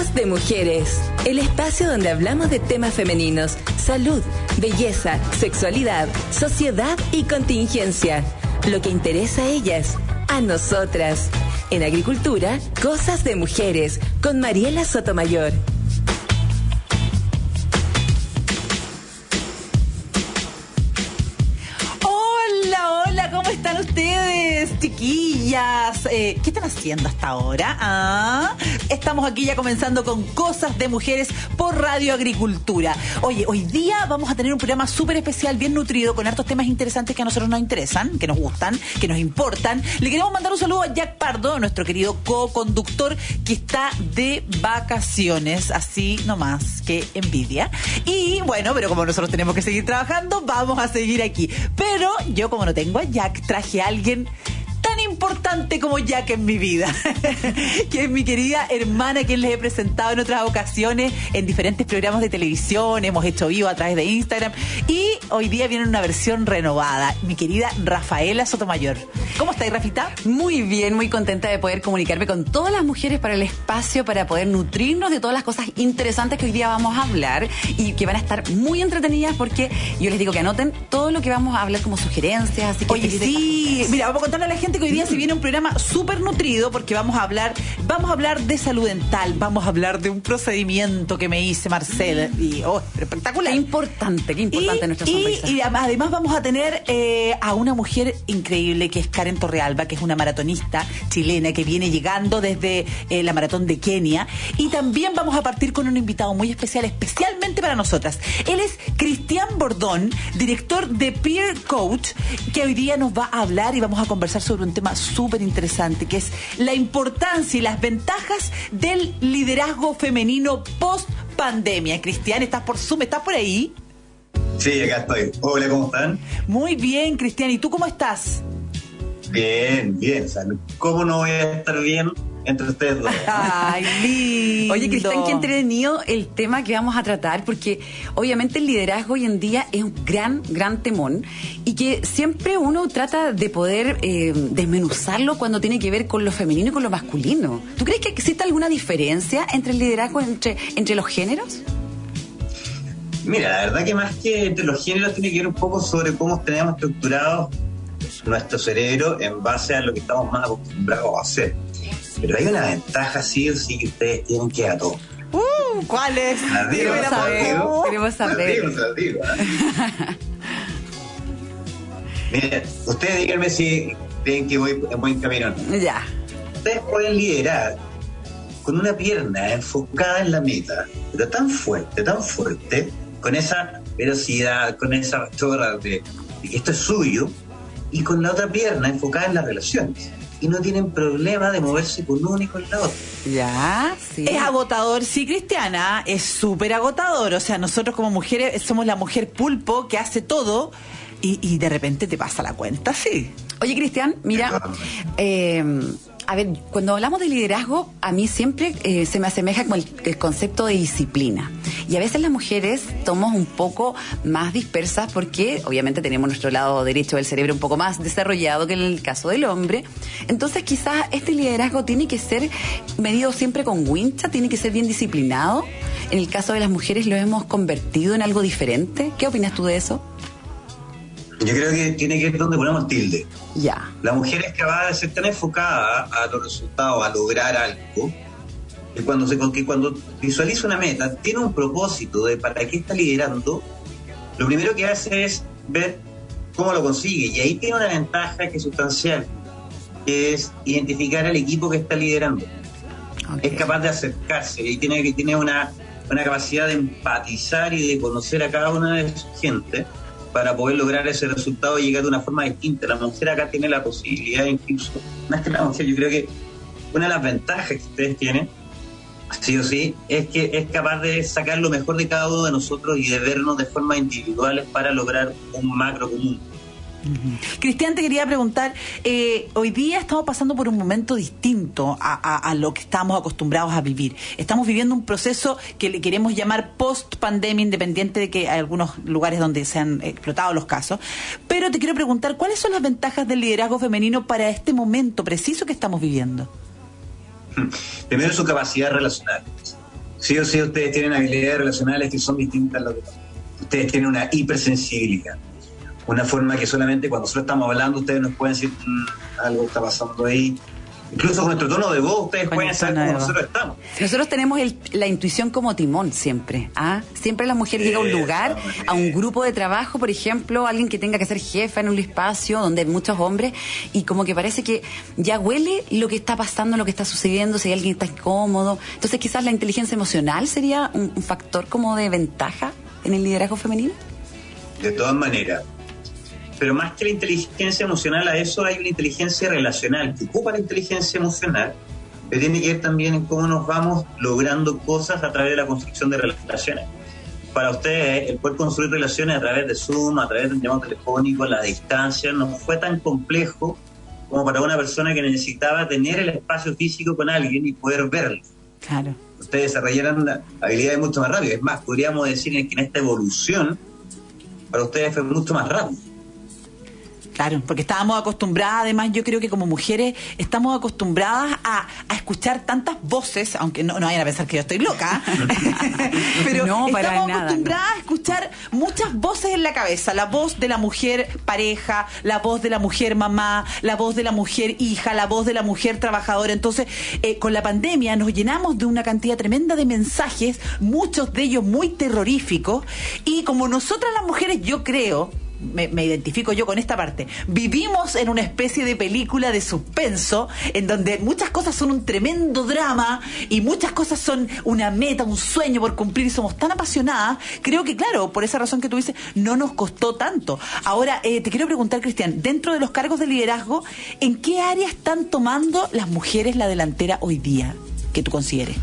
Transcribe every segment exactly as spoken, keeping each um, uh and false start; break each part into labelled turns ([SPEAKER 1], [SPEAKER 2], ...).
[SPEAKER 1] Cosas de Mujeres, el espacio donde hablamos de temas femeninos, salud, belleza, sexualidad, sociedad y contingencia. Lo que interesa a ellas, a nosotras. En Agricultura, Cosas de Mujeres, con Mariela Sotomayor.
[SPEAKER 2] ¿Cómo están ustedes, chiquillas? Eh, ¿Qué están haciendo hasta ahora? Ah, estamos aquí ya comenzando con Cosas de Mujeres por Radio Agricultura. Oye, hoy día vamos a tener un programa súper especial, bien nutrido, con hartos temas interesantes que a nosotros nos interesan, que nos gustan, que nos importan. Le queremos mandar un saludo a Jack Pardo, nuestro querido co-conductor, que está de vacaciones, así nomás, que envidia. Y bueno, pero como nosotros tenemos que seguir trabajando, vamos a seguir aquí. Pero yo, como no tengo a Jack, traje a alguien tan importante como Jack en mi vida, que es mi querida hermana, que les he presentado en otras ocasiones en diferentes programas de televisión, hemos hecho vivo a través de Instagram, y hoy día viene una versión renovada, mi querida Rafaela Sotomayor. ¿Cómo estáis, Rafita?
[SPEAKER 3] Muy bien, muy contenta de poder comunicarme con todas las mujeres para el espacio, para poder nutrirnos de todas las cosas interesantes que hoy día vamos a hablar y que van a estar muy entretenidas, porque yo les digo que anoten todo lo que vamos a hablar como sugerencias. Así que
[SPEAKER 2] Oye, sí, mira, vamos a contarle a la gente que hoy día se viene un programa súper nutrido, porque vamos a hablar vamos a hablar de salud dental, vamos a hablar de un procedimiento que me hice, Marcela, y oh, espectacular.
[SPEAKER 3] Qué importante, qué importante
[SPEAKER 2] y,
[SPEAKER 3] nuestra
[SPEAKER 2] y,
[SPEAKER 3] sonrisa.
[SPEAKER 2] Y además vamos a tener eh, a una mujer increíble, que es Karen Torrealba, que es una maratonista chilena que viene llegando desde eh, la maratón de Kenia, y también vamos a partir con un invitado muy especial, especialmente para nosotras. Él es Cristian Bordón, director de Peer Coach, que hoy día nos va a hablar y vamos a conversar sobre un tema súper interesante, que es la importancia y las ventajas del liderazgo femenino post pandemia. Cristian, ¿estás por Zoom? ¿Estás por ahí?
[SPEAKER 4] Sí, acá estoy. Hola, ¿cómo están?
[SPEAKER 2] Muy bien, Cristian. ¿Y tú cómo estás?
[SPEAKER 4] Bien, bien. O sea, ¿cómo no voy a estar bien entre ustedes dos?
[SPEAKER 2] Ay, lindo.
[SPEAKER 3] Oye, Cristian, qué entretenido el tema que vamos a tratar, porque obviamente el liderazgo hoy en día es un gran, gran temón, y que siempre uno trata de poder eh, desmenuzarlo cuando tiene que ver con lo femenino y con lo masculino. ¿Tú crees que existe alguna diferencia entre el liderazgo entre, entre los géneros?
[SPEAKER 4] Mira, la verdad que más que entre los géneros tiene que ver un poco sobre cómo tenemos estructurado nuestro cerebro en base a lo que estamos más acostumbrados a hacer. Pero hay una ventaja sí o sí que ustedes tienen que a todo.
[SPEAKER 2] Uh, ¿cuál es?
[SPEAKER 4] La digo,
[SPEAKER 3] Queremos saber.
[SPEAKER 4] digo,
[SPEAKER 3] Queremos saber.
[SPEAKER 4] la digo, la digo. Mira, ustedes díganme si creen que voy en buen camino o no.
[SPEAKER 3] Ya.
[SPEAKER 4] Ustedes pueden liderar con una pierna enfocada en la meta, pero tan fuerte, tan fuerte, con esa velocidad, con esa chorra de, de que esto es suyo, y con la otra pierna enfocada en las relaciones. Y no tienen problema de moverse con uno y con la otra.
[SPEAKER 3] Ya, sí.
[SPEAKER 2] Es agotador, sí, Cristiana, es súper agotador. O sea, nosotros como mujeres somos la mujer pulpo que hace todo y, y de repente te pasa la cuenta, sí.
[SPEAKER 3] Oye, Cristian, mira, eh, a ver, cuando hablamos de liderazgo, a mí siempre eh, se me asemeja con el, el concepto de disciplina. Y a veces las mujeres somos un poco más dispersas porque obviamente tenemos nuestro lado derecho del cerebro un poco más desarrollado que en el caso del hombre. Entonces quizás este liderazgo tiene que ser medido siempre con wincha, tiene que ser bien disciplinado. En el caso de las mujeres lo hemos convertido en algo diferente. ¿Qué opinas tú de eso?
[SPEAKER 4] Yo creo que tiene que ver donde ponemos tilde.
[SPEAKER 3] Ya.
[SPEAKER 4] La mujer es capaz de ser tan enfocada a los resultados, a lograr algo, que cuando, se, que cuando visualiza una meta, tiene un propósito de para qué está liderando, lo primero que hace es ver cómo lo consigue. Y ahí tiene una ventaja que es sustancial, que es identificar al equipo que está liderando. Okay. Es capaz de acercarse y tiene, tiene una, una capacidad de empatizar y de conocer a cada una de sus gente para poder lograr ese resultado y llegar de una forma distinta. La mujer acá tiene la posibilidad, incluso, más que la mujer, yo creo que una de las ventajas que ustedes tienen, sí o sí, es que es capaz de sacar lo mejor de cada uno de nosotros y de vernos de forma individuales para lograr un macro común.
[SPEAKER 2] Uh-huh. Cristian, te quería preguntar, eh, hoy día estamos pasando por un momento distinto a, a, a lo que estamos acostumbrados a vivir. Estamos viviendo un proceso que le queremos llamar post-pandemia, independiente de que hay algunos lugares donde se han explotado los casos. Pero te quiero preguntar, ¿cuáles son las ventajas del liderazgo femenino para este momento preciso que estamos viviendo?
[SPEAKER 4] Primero, su capacidad relacional. Sí o sí ustedes tienen habilidades relacionales que son distintas a las de ustedes tienen una hipersensibilidad. Una forma que solamente cuando nosotros estamos hablando ustedes nos pueden decir mmm, algo está pasando ahí. Incluso con nuestro tono de voz ustedes con pueden saber cómo nosotros estamos.
[SPEAKER 3] Nosotros tenemos el, la intuición como timón siempre. ¿ah? Siempre la mujer llega a un lugar, a un grupo de trabajo, por ejemplo, alguien que tenga que ser jefa en un espacio donde hay muchos hombres, y como que parece que ya huele lo que está pasando, lo que está sucediendo, si alguien está incómodo. Entonces quizás la inteligencia emocional sería un, un factor como de ventaja en el liderazgo femenino.
[SPEAKER 4] De todas maneras. Pero más que la inteligencia emocional, a eso hay una inteligencia relacional que ocupa la inteligencia emocional, que tiene que ver también en cómo nos vamos logrando cosas a través de la construcción de relaciones. Para ustedes, el poder construir relaciones a través de Zoom, a través de un llamado telefónico, a la distancia, no fue tan complejo como para una persona que necesitaba tener el espacio físico con alguien y poder verlo.
[SPEAKER 3] Claro.
[SPEAKER 4] Ustedes desarrollaron habilidades mucho más rápidas. Es más, podríamos decir que en esta evolución, para ustedes fue mucho más rápido.
[SPEAKER 2] Claro, porque estábamos acostumbradas, además yo creo que como mujeres estamos acostumbradas a, a escuchar tantas voces, aunque no, no vayan a pensar que yo estoy loca, pero
[SPEAKER 3] no, para
[SPEAKER 2] estamos
[SPEAKER 3] nada,
[SPEAKER 2] acostumbradas
[SPEAKER 3] no.
[SPEAKER 2] a escuchar muchas voces en la cabeza, la voz de la mujer pareja, la voz de la mujer mamá, la voz de la mujer hija, la voz de la mujer trabajadora. Entonces, eh, con la pandemia nos llenamos de una cantidad tremenda de mensajes, muchos de ellos muy terroríficos, y como nosotras las mujeres, yo creo... Me, me identifico yo con esta parte. Vivimos en una especie de película de suspenso en donde muchas cosas son un tremendo drama y muchas cosas son una meta, un sueño por cumplir, y somos tan apasionadas. Creo que, claro, por esa razón que tú dices, no nos costó tanto. Ahora, eh, te quiero preguntar, Cristian, dentro de los cargos de liderazgo, ¿en qué área están tomando las mujeres la delantera hoy día, que tú consideres?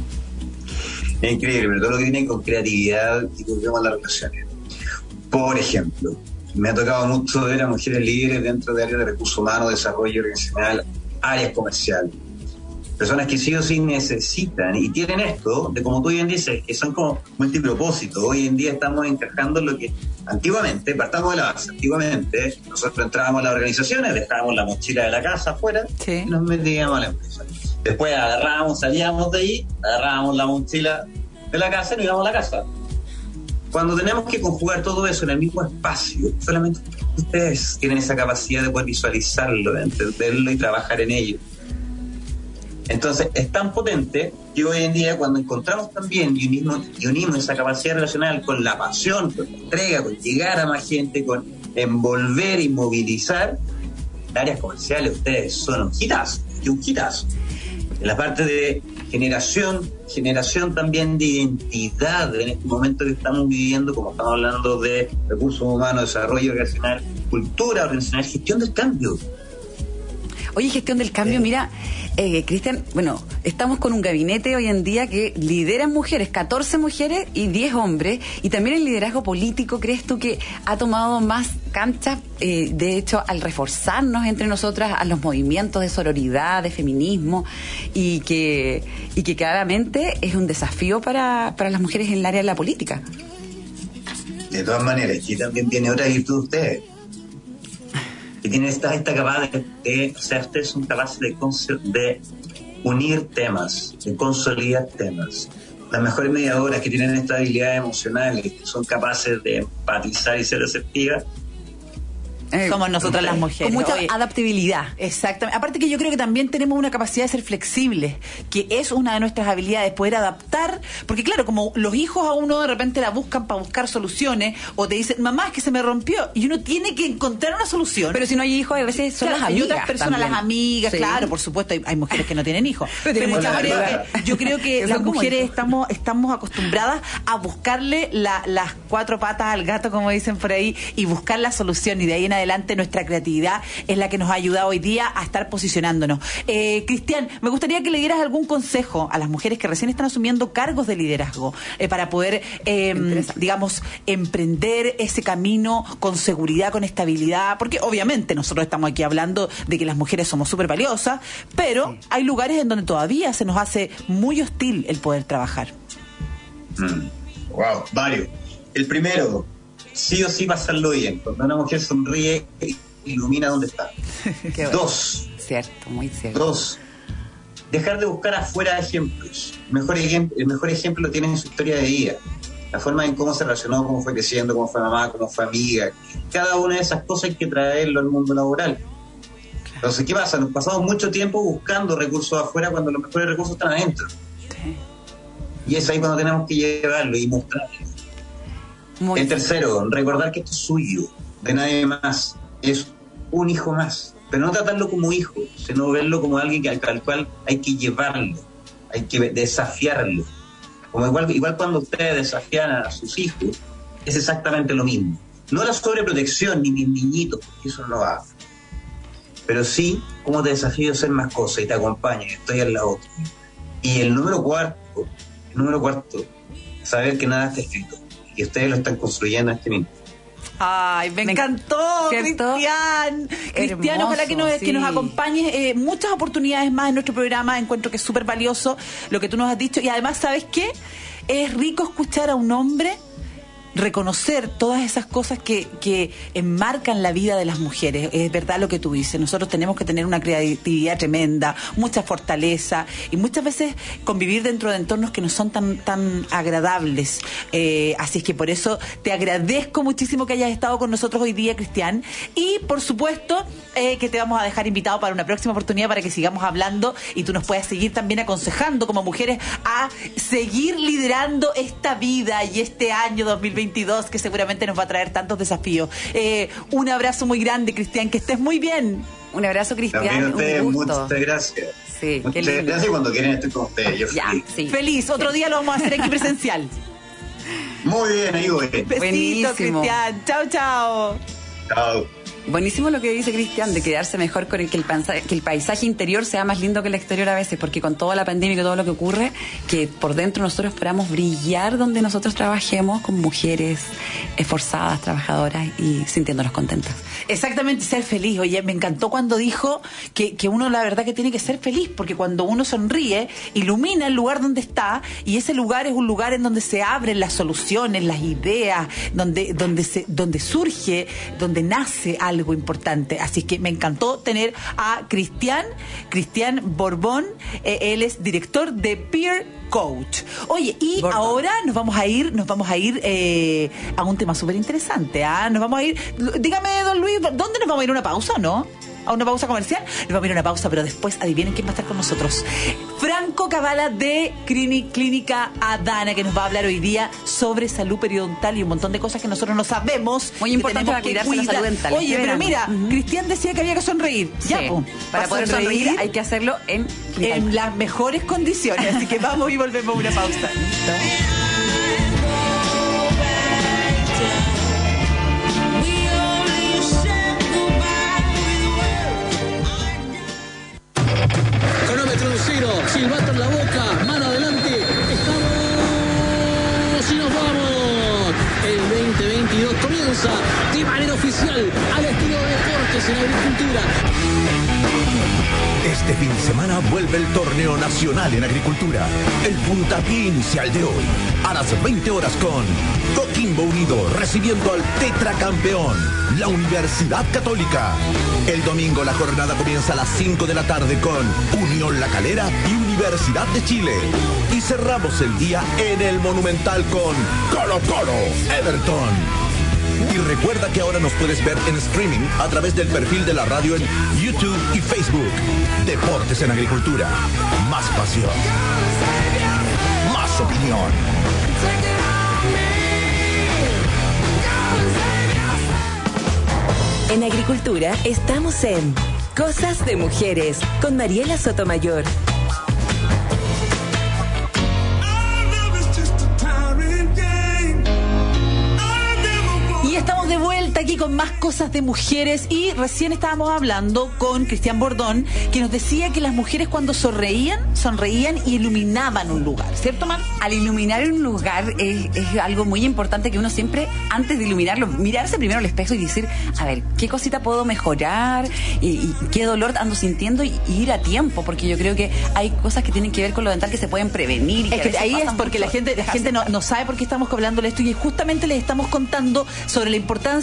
[SPEAKER 4] Es increíble, pero todo lo que tiene con creatividad y con las relaciones. Por ejemplo, me ha tocado mucho ver a mujeres líderes dentro de áreas de recursos humanos, desarrollo organizacional, áreas comerciales. Personas que sí o sí necesitan y tienen esto, de como tú bien dices, que son como multipropósitos. Hoy en día estamos encajando en lo que antiguamente, partamos de la base, antiguamente nosotros entrábamos a las organizaciones, dejábamos la mochila de la casa afuera, sí, y nos metíamos a la empresa. Después agarrábamos, salíamos de ahí, agarrábamos la mochila de la casa y nos íbamos a la casa. Cuando tenemos que conjugar todo eso en el mismo espacio, solamente ustedes tienen esa capacidad de poder visualizarlo, de entenderlo y trabajar en ello. Entonces, es tan potente que hoy en día, cuando encontramos también y unimos, y unimos esa capacidad relacional con la pasión, con la entrega, con llegar a más gente, con envolver y movilizar, en áreas comerciales ustedes son un hitazo, y un hitazo. En la parte de generación, generación también de identidad en este momento que estamos viviendo, como estamos hablando de recursos humanos, desarrollo organizacional, cultura organizacional, gestión del cambio.
[SPEAKER 3] Oye, gestión del cambio, eh. mira, eh, Cristian, bueno, estamos con un gabinete hoy en día que lideran mujeres, catorce mujeres y diez hombres, y también el liderazgo político, ¿crees tú que ha tomado más cancha, eh, de hecho, al reforzarnos entre nosotras a los movimientos de sororidad, de feminismo, y que, y que claramente es un desafío para, para las mujeres en el área de la política?
[SPEAKER 4] De todas maneras, y también tiene otra virtud de ustedes, que tienen esta, esta capacidad de, o sea, ustedes son capaces de, de unir temas, de consolidar temas. Las mejores mediadoras que tienen estas habilidades emocionales, que son capaces de empatizar y ser receptivas,
[SPEAKER 2] Eh, somos nosotras las mujeres.
[SPEAKER 3] Con mucha
[SPEAKER 2] Oye,
[SPEAKER 3] adaptabilidad.
[SPEAKER 2] Exactamente. Aparte que yo creo que también tenemos una capacidad de ser flexibles, que es una de nuestras habilidades, poder adaptar, porque claro, como los hijos a uno de repente la buscan para buscar soluciones, o te dicen, mamá, es que se me rompió, y uno tiene que encontrar una solución.
[SPEAKER 3] Pero si no hay hijos, a veces son
[SPEAKER 2] claro,
[SPEAKER 3] las amigas.
[SPEAKER 2] Y otras personas,
[SPEAKER 3] también.
[SPEAKER 2] las amigas,
[SPEAKER 3] Sí.
[SPEAKER 2] claro, por supuesto, hay, hay mujeres que no tienen hijos.
[SPEAKER 3] Pero,
[SPEAKER 2] Pero
[SPEAKER 3] muchas
[SPEAKER 2] yo, creo
[SPEAKER 3] amigas.
[SPEAKER 2] que, yo creo que
[SPEAKER 3] Que
[SPEAKER 2] las
[SPEAKER 3] son como
[SPEAKER 2] mujeres
[SPEAKER 3] hijos.
[SPEAKER 2] estamos, estamos acostumbradas a buscarle la, las cuatro patas al gato, como dicen por ahí, y buscar la solución, y de ahí en adelante nuestra creatividad es la que nos ha ayudado hoy día a estar posicionándonos. Eh, Cristian, me gustaría que le dieras algún consejo a las mujeres que recién están asumiendo cargos de liderazgo eh, para poder, eh, digamos, emprender ese camino con seguridad, con estabilidad, porque obviamente nosotros estamos aquí hablando de que las mujeres somos súper valiosas, pero sí, hay lugares en donde todavía se nos hace muy hostil el poder trabajar.
[SPEAKER 4] Mm. Wow, varios. El primero, sí o sí pasarlo bien. Cuando una mujer sonríe, ilumina donde está.
[SPEAKER 3] Qué bueno.
[SPEAKER 4] Dos.
[SPEAKER 3] Cierto, muy cierto.
[SPEAKER 4] Dos. dejar de buscar afuera ejemplos. El mejor ejemplo, el mejor ejemplo lo tiene en su historia de vida. La forma en cómo se relacionó, cómo fue creciendo, cómo fue mamá, cómo fue amiga. Cada una de esas cosas hay que traerlo al mundo laboral. Entonces, ¿qué pasa? Nos pasamos mucho tiempo buscando recursos afuera cuando los mejores recursos están adentro. Sí. Y es ahí cuando tenemos que llevarlo y mostrarlo. Muy el tercero, recordar que esto es suyo, de nadie más. Es un hijo más. Pero no tratarlo como hijo, sino verlo como alguien al, al cual hay que llevarlo, hay que desafiarlo. Como igual, igual cuando ustedes desafían a sus hijos, es exactamente lo mismo. No la sobreprotección ni mis niñitos, porque eso no va. Pero sí, cómo te desafío a hacer más cosas y te acompaño, y estoy al lado. Y el número cuarto, el número cuarto, saber que nada está escrito y que ustedes lo están construyendo en este mismo.
[SPEAKER 2] Ay, me, me encantó, ¿cierto? Cristian. Cristian, ojalá que nos, sí. que nos acompañes. Eh, muchas oportunidades más en nuestro programa. Encuentro que es súper valioso lo que tú nos has dicho. Y además, ¿sabes qué? Es rico escuchar a un hombre reconocer todas esas cosas que, que enmarcan la vida de las mujeres. Es verdad lo que tú dices, nosotros tenemos que tener una creatividad tremenda, mucha fortaleza y muchas veces convivir dentro de entornos que no son tan, tan agradables. Eh, así es que por eso te agradezco muchísimo que hayas estado con nosotros hoy día, Cristian, y por supuesto eh, que te vamos a dejar invitado para una próxima oportunidad para que sigamos hablando y tú nos puedas seguir también aconsejando como mujeres a seguir liderando esta vida y este año dos mil veintidós que seguramente nos va a traer tantos desafíos. Eh, un abrazo muy grande, Cristian, que estés muy bien.
[SPEAKER 3] Un abrazo, Cristian.
[SPEAKER 4] También ustedes,
[SPEAKER 3] un gusto.
[SPEAKER 4] Muchas gracias.
[SPEAKER 3] Sí,
[SPEAKER 4] muchas gracias. Cuando quieren estoy con ustedes. Yo
[SPEAKER 3] ya,
[SPEAKER 4] feliz.
[SPEAKER 3] Sí.
[SPEAKER 2] Feliz. Otro día lo vamos a hacer aquí presencial.
[SPEAKER 4] Muy bien, ahí voy.
[SPEAKER 2] Besito, Cristian. Chao, chao.
[SPEAKER 4] Chao.
[SPEAKER 3] Buenísimo lo que dice Cristian, de quedarse mejor con el que, el paisaje, que el paisaje interior sea más lindo que el exterior a veces, porque con toda la pandemia y todo lo que ocurre, que por dentro nosotros esperamos brillar donde nosotros trabajemos con mujeres esforzadas, trabajadoras y sintiéndonos contentas.
[SPEAKER 2] Exactamente, ser feliz. Oye, me encantó cuando dijo que, que uno la verdad que tiene que ser feliz, porque cuando uno sonríe, ilumina el lugar donde está, y ese lugar es un lugar en donde se abren las soluciones, las ideas, donde, donde, se, donde surge, donde nace algo importante. Así que me encantó tener a Cristian, Cristian Borbón. Eh, él es director de Peer Coach. Oye, y Borbón. Ahora nos vamos a ir, nos vamos a ir eh, a un tema súper interesante. ¿ah? Nos vamos a ir, dígame, don Luis, ¿dónde nos vamos a ir? ¿Una pausa o no? ¿A una pausa comercial? Nos vamos a ir a una pausa, pero después adivinen quién va a estar con nosotros. Franco Cabala de Clínica Adana, que nos va a hablar hoy día sobre salud periodontal y un montón de cosas que nosotros no sabemos.
[SPEAKER 3] Muy importante para cuidarse la salud dental.
[SPEAKER 2] Oye, pero mira, uh-huh. Cristian decía que había que sonreír.
[SPEAKER 3] Sí.
[SPEAKER 2] Ya, pues,
[SPEAKER 3] para poder sonreír, sonreír hay que hacerlo en,
[SPEAKER 2] en las mejores condiciones. Así que vamos y volvemos a una pausa.
[SPEAKER 5] Silbato en la boca, mano adelante, estamos y nos vamos. El veinte veintidós comienza de manera oficial al estilo de Deportes en Agricultura.
[SPEAKER 6] Este fin de semana vuelve el torneo nacional en agricultura. El puntapié inicial de hoy, a las veinte horas con Coquimbo Unido recibiendo al tetracampeón, la Universidad Católica. El domingo la jornada comienza a las cinco de la tarde con Unión La Calera y Universidad de Chile. Y cerramos el día en el Monumental con Colo Colo Everton. Y recuerda que ahora nos puedes ver en streaming a través del perfil de la radio en YouTube y Facebook. Deportes en Agricultura. Más pasión. Más opinión.
[SPEAKER 1] En Agricultura estamos en Cosas de Mujeres con Mariela Sotomayor.
[SPEAKER 2] Y estamos de vuelta aquí con más Cosas de Mujeres y recién estábamos hablando con Cristian Borbón, que nos decía que las mujeres cuando sonreían, sonreían y iluminaban un lugar, ¿cierto, man?
[SPEAKER 3] Al iluminar un lugar es, es algo muy importante que uno siempre, antes de iluminarlo, mirarse primero al espejo y decir, a ver, ¿qué cosita puedo mejorar? Y, y qué dolor ando sintiendo y, y ir a tiempo, porque yo creo que hay cosas que tienen que ver con lo dental que se pueden prevenir. Y
[SPEAKER 2] es
[SPEAKER 3] que
[SPEAKER 2] que ahí es porque la gente, la gente no, no sabe por qué estamos hablándole esto y justamente les estamos contando sobre la importancia de la sonrisa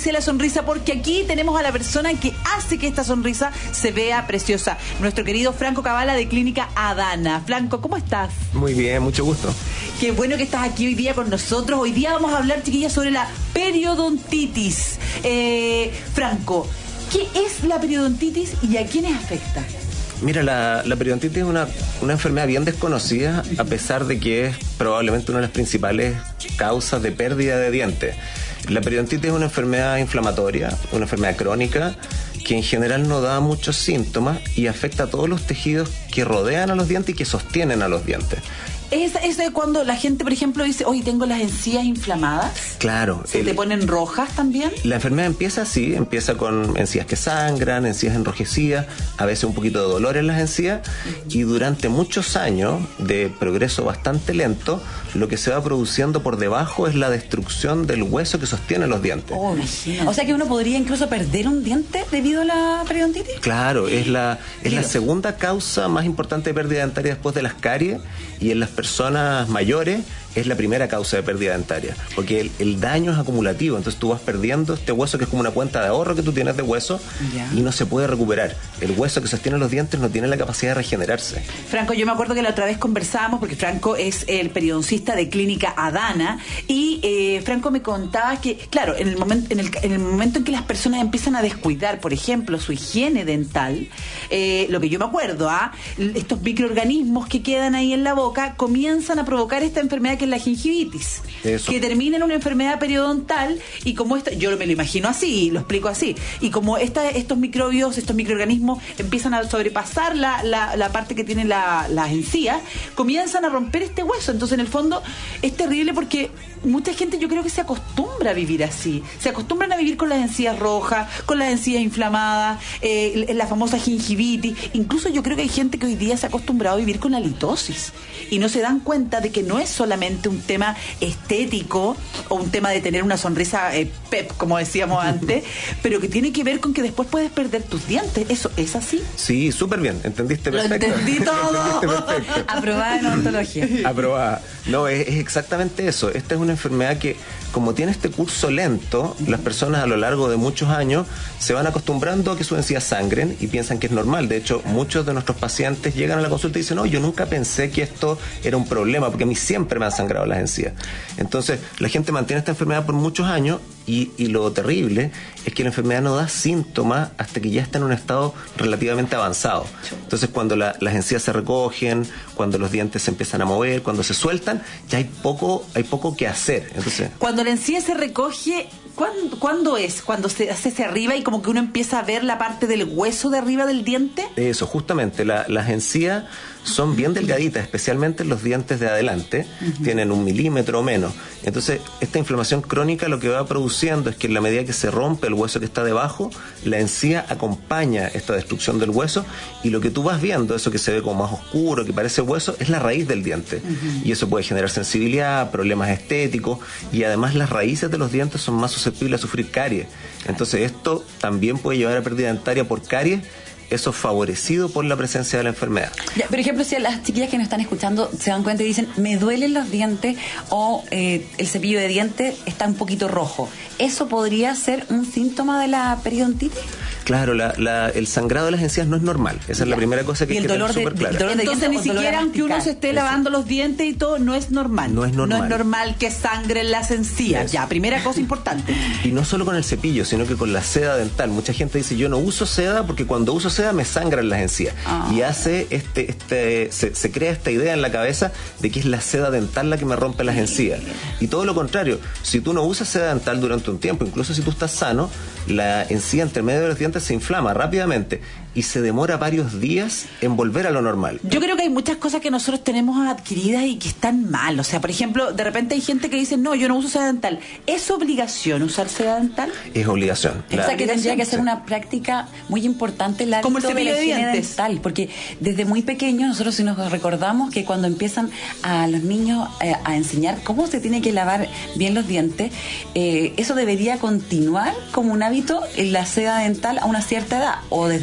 [SPEAKER 2] sonrisa, porque aquí tenemos a la persona que hace que esta sonrisa se vea preciosa. Nuestro querido Franco Cabala de Clínica Adana. Franco, ¿cómo estás?
[SPEAKER 7] Muy bien, mucho gusto.
[SPEAKER 2] Qué bueno que estás aquí hoy día con nosotros. Hoy día vamos a hablar, chiquillas, sobre la periodontitis. Eh, Franco, ¿qué es la periodontitis y a quiénes afecta?
[SPEAKER 7] Mira, la, la periodontitis es una, una enfermedad bien desconocida, a pesar de que es probablemente una de las principales causas de pérdida de dientes. La periodontitis es una enfermedad inflamatoria, una enfermedad crónica, que en general no da muchos síntomas y afecta a todos los tejidos que rodean a los dientes y que sostienen a los dientes.
[SPEAKER 2] ¿Es eso de cuando la gente, por ejemplo, dice, oye, tengo las encías inflamadas?
[SPEAKER 7] Claro.
[SPEAKER 2] ¿Se
[SPEAKER 7] el,
[SPEAKER 2] te ponen rojas también?
[SPEAKER 7] La enfermedad empieza así, empieza con encías que sangran, encías enrojecidas, a veces un poquito de dolor en las encías, y durante muchos años de progreso bastante lento, lo que se va produciendo por debajo es la destrucción del hueso que sostiene los dientes.
[SPEAKER 3] Oh, imagínate. O sea que uno podría incluso perder un diente debido a la periodontitis.
[SPEAKER 7] Claro, es la, es la segunda causa más importante de pérdida dentaria después de las caries, y en las personas mayores es la primera causa de pérdida dentaria, porque el, el daño es acumulativo, entonces tú vas perdiendo este hueso que es como una cuenta de ahorro que tú tienes de hueso, yeah, y no se puede recuperar. El hueso que sostiene los dientes no tiene la capacidad de regenerarse.
[SPEAKER 2] Franco, yo me acuerdo que la otra vez conversábamos, porque Franco es el periodoncista de Clínica Adana, y eh, Franco me contaba que, claro, en el, momento, en, el, en el momento en que las personas empiezan a descuidar, por ejemplo, su higiene dental, eh, lo que yo me acuerdo, ¿ah? estos microorganismos que quedan ahí en la boca comienzan a provocar esta enfermedad que es la gingivitis. Eso. Que termina en una enfermedad periodontal, y como esta, yo me lo imagino así, lo explico así, y como esta, estos microbios, estos microorganismos empiezan a sobrepasar la, la, la parte que tiene la, las encías, comienzan a romper este hueso. Entonces, en el fondo, es terrible porque mucha gente, yo creo que se acostumbra a vivir así, se acostumbran a vivir con las encías rojas, con las encías inflamadas, eh, la famosa gingivitis. Incluso yo creo que hay gente que hoy día se ha acostumbrado a vivir con la litosis y no se dan cuenta de que no es solamente un tema estético o un tema de tener una sonrisa eh, pep, como decíamos antes, pero que tiene que ver con que después puedes perder tus dientes. ¿Eso es así?
[SPEAKER 7] Sí, súper bien, entendiste perfecto.
[SPEAKER 2] Lo entendí todo.
[SPEAKER 7] Entendiste
[SPEAKER 3] Aprobada en odontología.
[SPEAKER 7] Aprobada. No, es, es exactamente eso. Esta es una enfermedad que, como tiene este curso lento, las personas a lo largo de muchos años se van acostumbrando a que sus encías sangren y piensan que es normal. De hecho, muchos de nuestros pacientes llegan a la consulta y dicen, no, yo nunca pensé que esto era un problema, porque a mí siempre me han sangrado las encías. Entonces, la gente mantiene esta enfermedad por muchos años y, y lo terrible es que la enfermedad no da síntomas hasta que ya está en un estado relativamente avanzado. Entonces, cuando la, las encías se recogen, cuando los dientes se empiezan a mover, cuando se sueltan, ya hay poco, hay poco que hacer. Entonces,
[SPEAKER 2] cuando la encía se recoge, ¿cuándo, ¿cuándo es? ¿Cuando se hace hacia arriba y como que uno empieza a ver la parte del hueso de arriba del diente?
[SPEAKER 7] Eso, justamente, la, las encías son bien delgaditas, especialmente los dientes de adelante, uh-huh, tienen un milímetro o menos. Entonces, esta inflamación crónica lo que va produciendo es que en la medida que se rompe el hueso que está debajo, la encía acompaña esta destrucción del hueso, y lo que tú vas viendo, eso que se ve como más oscuro, que parece hueso, es la raíz del diente. Uh-huh. Y eso puede generar sensibilidad, problemas estéticos, y además las raíces de los dientes son más susceptibles a sufrir caries. Entonces, esto también puede llevar a pérdida dentaria por caries, eso favorecido por la presencia de la enfermedad.
[SPEAKER 3] Ya, por ejemplo, si las chiquillas que nos están escuchando se dan cuenta y dicen, me duelen los dientes, o eh, el cepillo de dientes está un poquito rojo, ¿eso podría ser un síntoma de la periodontitis?
[SPEAKER 7] Claro, la, la, el sangrado de las encías no es normal. Esa ya. es la primera cosa que hay que tener súper clara.
[SPEAKER 2] Entonces, ni siquiera aunque uno se esté lavando los dientes y todo, no es normal.
[SPEAKER 7] No es normal.
[SPEAKER 2] No es normal que sangren las encías. Eso. Ya, primera cosa importante.
[SPEAKER 7] Y no solo con el cepillo, sino que con la seda dental. Mucha gente dice, yo no uso seda porque cuando uso seda me sangran las encías. Ah. Y hace este, este, se, se crea esta idea en la cabeza de que es la seda dental la que me rompe las encías. Y todo lo contrario, si tú no usas seda dental durante un tiempo, incluso si tú estás sano, la encía entre medio de los dientes se inflama rápidamente y se demora varios días en volver a lo normal.
[SPEAKER 2] Yo creo que hay muchas cosas que nosotros tenemos adquiridas y que están mal. O sea, por ejemplo, de repente hay gente que dice, no, yo no uso seda dental. ¿Es obligación usar seda dental?
[SPEAKER 7] Es obligación.
[SPEAKER 3] O sea, que tendría que ser una práctica muy importante el
[SPEAKER 2] como el
[SPEAKER 3] de
[SPEAKER 2] cepillo
[SPEAKER 3] la
[SPEAKER 2] de
[SPEAKER 3] higiene
[SPEAKER 2] dientes
[SPEAKER 3] dental, porque desde muy pequeños nosotros sí nos recordamos que cuando empiezan a los niños eh, a enseñar cómo se tiene que lavar bien los dientes, eh, eso debería continuar como un hábito en la seda dental a una cierta edad, o desde pequeños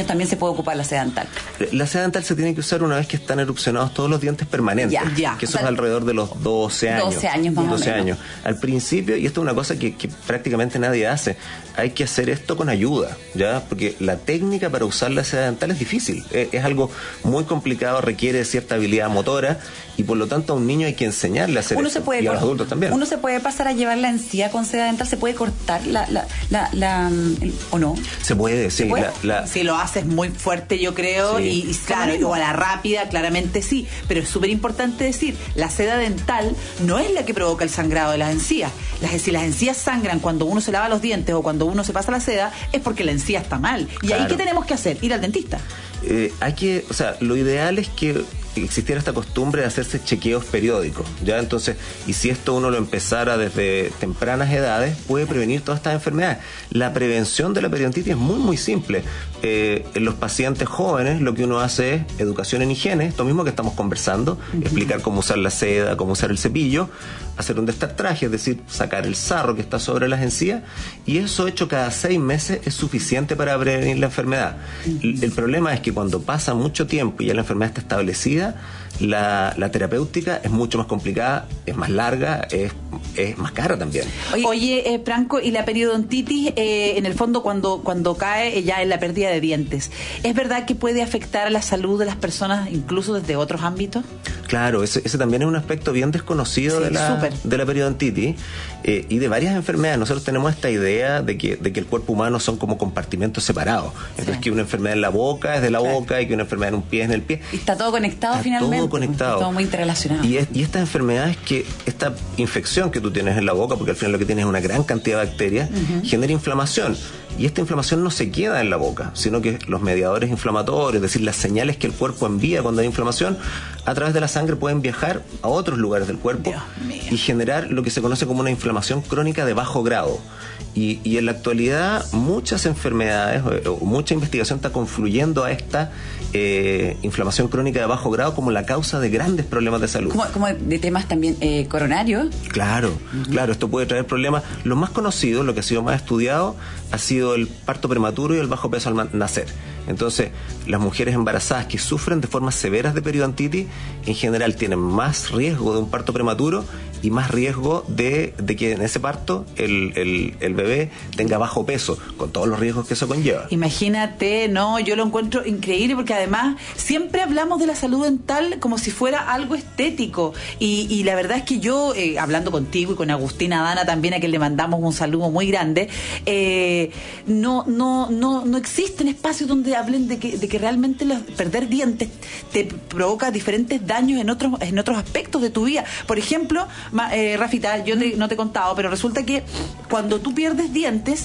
[SPEAKER 3] años también se puede ocupar la seda dental?
[SPEAKER 7] La seda dental se tiene que usar una vez que están erupcionados todos los dientes permanentes,
[SPEAKER 3] Ya, ya.
[SPEAKER 7] que eso
[SPEAKER 3] O sea,
[SPEAKER 7] es alrededor de los doce años.
[SPEAKER 3] doce años más o
[SPEAKER 7] doce
[SPEAKER 3] menos.
[SPEAKER 7] años. Al principio, y esto es una cosa que, que prácticamente nadie hace, hay que hacer esto con ayuda, ¿ya? Porque la técnica para usar la seda dental es difícil, es, es algo muy complicado, requiere cierta habilidad motora y por lo tanto a un niño hay que enseñarle a hacer
[SPEAKER 3] Uno
[SPEAKER 7] esto,
[SPEAKER 3] se puede
[SPEAKER 7] y a los
[SPEAKER 3] cort-
[SPEAKER 7] adultos también.
[SPEAKER 3] Uno se puede pasar a llevar la encía con seda dental, se puede cortar la, la, la, la- el- ¿o no?
[SPEAKER 7] Se puede, sí.
[SPEAKER 3] puede?
[SPEAKER 7] La, la-
[SPEAKER 2] Si lo haces muy fuerte, yo creo,
[SPEAKER 7] Sí.
[SPEAKER 2] y, y claro, o a la rápida, claramente sí. Pero es súper importante decir, la seda dental no es la que provoca el sangrado de las encías. Las, si las encías sangran cuando uno se lava los dientes o cuando uno se pasa la seda, es porque la encía está mal. ¿Y
[SPEAKER 7] Claro.
[SPEAKER 2] ahí qué tenemos que hacer? Ir al dentista.
[SPEAKER 7] Eh, hay que, o sea, lo ideal es que existiera esta costumbre de hacerse chequeos periódicos, ¿ya? Entonces, y si esto uno lo empezara desde tempranas edades, puede prevenir todas estas enfermedades. La prevención de la periodontitis es muy, muy simple. Eh, en los pacientes jóvenes lo que uno hace es educación en higiene, esto mismo que estamos conversando, uh-huh. explicar cómo usar la seda, cómo usar el cepillo, hacer un destartraje, es decir, sacar el sarro que está sobre las encías, y eso hecho cada seis meses es suficiente para prevenir la enfermedad. Uh-huh. El problema es que cuando pasa mucho tiempo y ya la enfermedad está establecida, La, la terapéutica es mucho más complicada, es más larga, es, es más cara también.
[SPEAKER 2] Oye, Oye eh, Franco, y la periodontitis, eh, en el fondo, cuando, cuando cae eh, ya en la pérdida de dientes, ¿es verdad que puede afectar a la salud de las personas incluso desde otros ámbitos?
[SPEAKER 7] Claro, ese, ese también es un aspecto bien desconocido
[SPEAKER 2] Sí,
[SPEAKER 7] de, la,
[SPEAKER 2] súper.
[SPEAKER 7] de la periodontitis eh, y de varias enfermedades. Nosotros tenemos esta idea de que, de que el cuerpo humano son como compartimentos separados. Entonces,
[SPEAKER 3] Sí.
[SPEAKER 7] que una enfermedad en la boca es de la
[SPEAKER 3] Claro.
[SPEAKER 7] boca y que una enfermedad en un pie es en el pie.
[SPEAKER 3] Y está todo conectado
[SPEAKER 7] Está
[SPEAKER 3] finalmente.
[SPEAKER 7] todo conectado.
[SPEAKER 3] Está todo muy interrelacionado.
[SPEAKER 7] Y, es, y estas enfermedades que, esta infección que tú tienes en la boca, porque al final lo que tienes es una gran cantidad de bacterias, uh-huh. genera inflamación. Y esta inflamación no se queda en la boca, sino que los mediadores inflamatorios, es decir, las señales que el cuerpo envía cuando hay inflamación, a través de la sangre pueden viajar a otros lugares del cuerpo y generar lo que se conoce como una inflamación crónica de bajo grado. Y, y en la actualidad muchas enfermedades o, o mucha investigación está confluyendo a esta eh, inflamación crónica de bajo grado como la causa de grandes problemas de salud.
[SPEAKER 3] Como, como de temas también eh, coronarios.
[SPEAKER 7] Claro, uh-huh. claro, esto puede traer problemas. Lo más conocido, lo que ha sido más estudiado, ha sido el parto prematuro y el bajo peso al nacer. Entonces, las mujeres embarazadas que sufren de formas severas de periodontitis, en general tienen más riesgo de un parto prematuro y más riesgo de, de que en ese parto el, el, el bebé tenga bajo peso, con todos los riesgos que eso conlleva.
[SPEAKER 2] Imagínate, no, yo lo encuentro increíble porque además siempre hablamos de la salud dental como si fuera algo estético y, y la verdad es que yo, eh, hablando contigo y con Agustina Dana también, a quien le mandamos un saludo muy grande, eh, no, no, no, no existen espacios donde hablen de que, de que realmente los, perder dientes te provoca diferentes daños en otros, en otros aspectos de tu vida. Por ejemplo, ma, eh, Rafita, yo te, no te he contado, pero resulta que cuando tú pierdes dientes,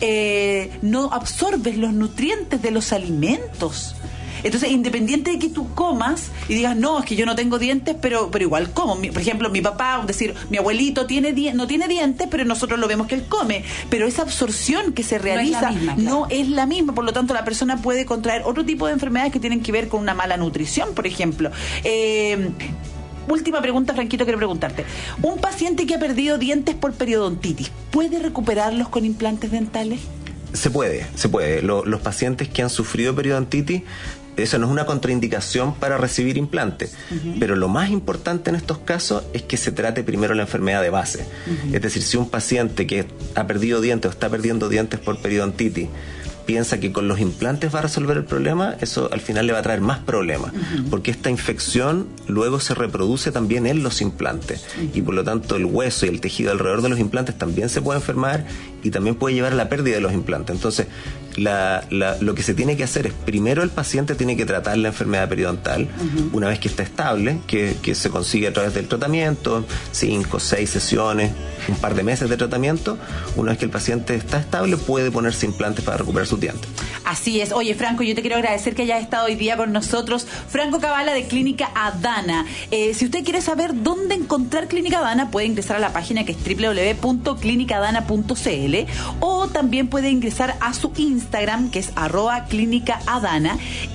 [SPEAKER 2] eh, no absorbes los nutrientes de los alimentos. Entonces, independiente de que tú comas y digas, no, es que yo no tengo dientes, pero pero igual como. Mi, por ejemplo, mi papá, es decir, mi abuelito tiene di- no tiene dientes, pero nosotros lo vemos que él come. Pero esa absorción que se realiza no es la misma, claro. no es la misma. Por lo tanto, la persona puede contraer otro tipo de enfermedades que tienen que ver con una mala nutrición, por ejemplo. Eh... Última pregunta, Franquito, quiero preguntarte. ¿Un paciente que ha perdido dientes por periodontitis puede recuperarlos con implantes dentales?
[SPEAKER 7] Se puede, se puede. Lo, los pacientes que han sufrido periodontitis, eso no es una contraindicación para recibir implantes, uh-huh. pero lo más importante en estos casos es que se trate primero la enfermedad de base. Uh-huh. Es decir, si un paciente que ha perdido dientes o está perdiendo dientes por periodontitis piensa que con los implantes va a resolver el problema, eso al final le va a traer más problemas, uh-huh. porque esta infección luego se reproduce también en los implantes, uh-huh. y por lo tanto el hueso y el tejido alrededor de los implantes también se puede enfermar y también puede llevar a la pérdida de los implantes. Entonces, la, la, lo que se tiene que hacer es, primero el paciente tiene que tratar la enfermedad periodontal, uh-huh. una vez que está estable, que, que se consigue a través del tratamiento, cinco, seis sesiones, un par de meses de tratamiento. Una vez que el paciente está estable, puede ponerse implantes para recuperar sus dientes.
[SPEAKER 2] Así es. Oye, Franco, yo te quiero agradecer que hayas estado hoy día con nosotros. Franco Cabala, de Clínica Adana. Eh, si usted quiere saber dónde encontrar Clínica Adana, puede ingresar a la página que es doble u doble u doble u punto clínica adana punto c l, o también puede ingresar a su Instagram, que es arroba Clínica Adana, y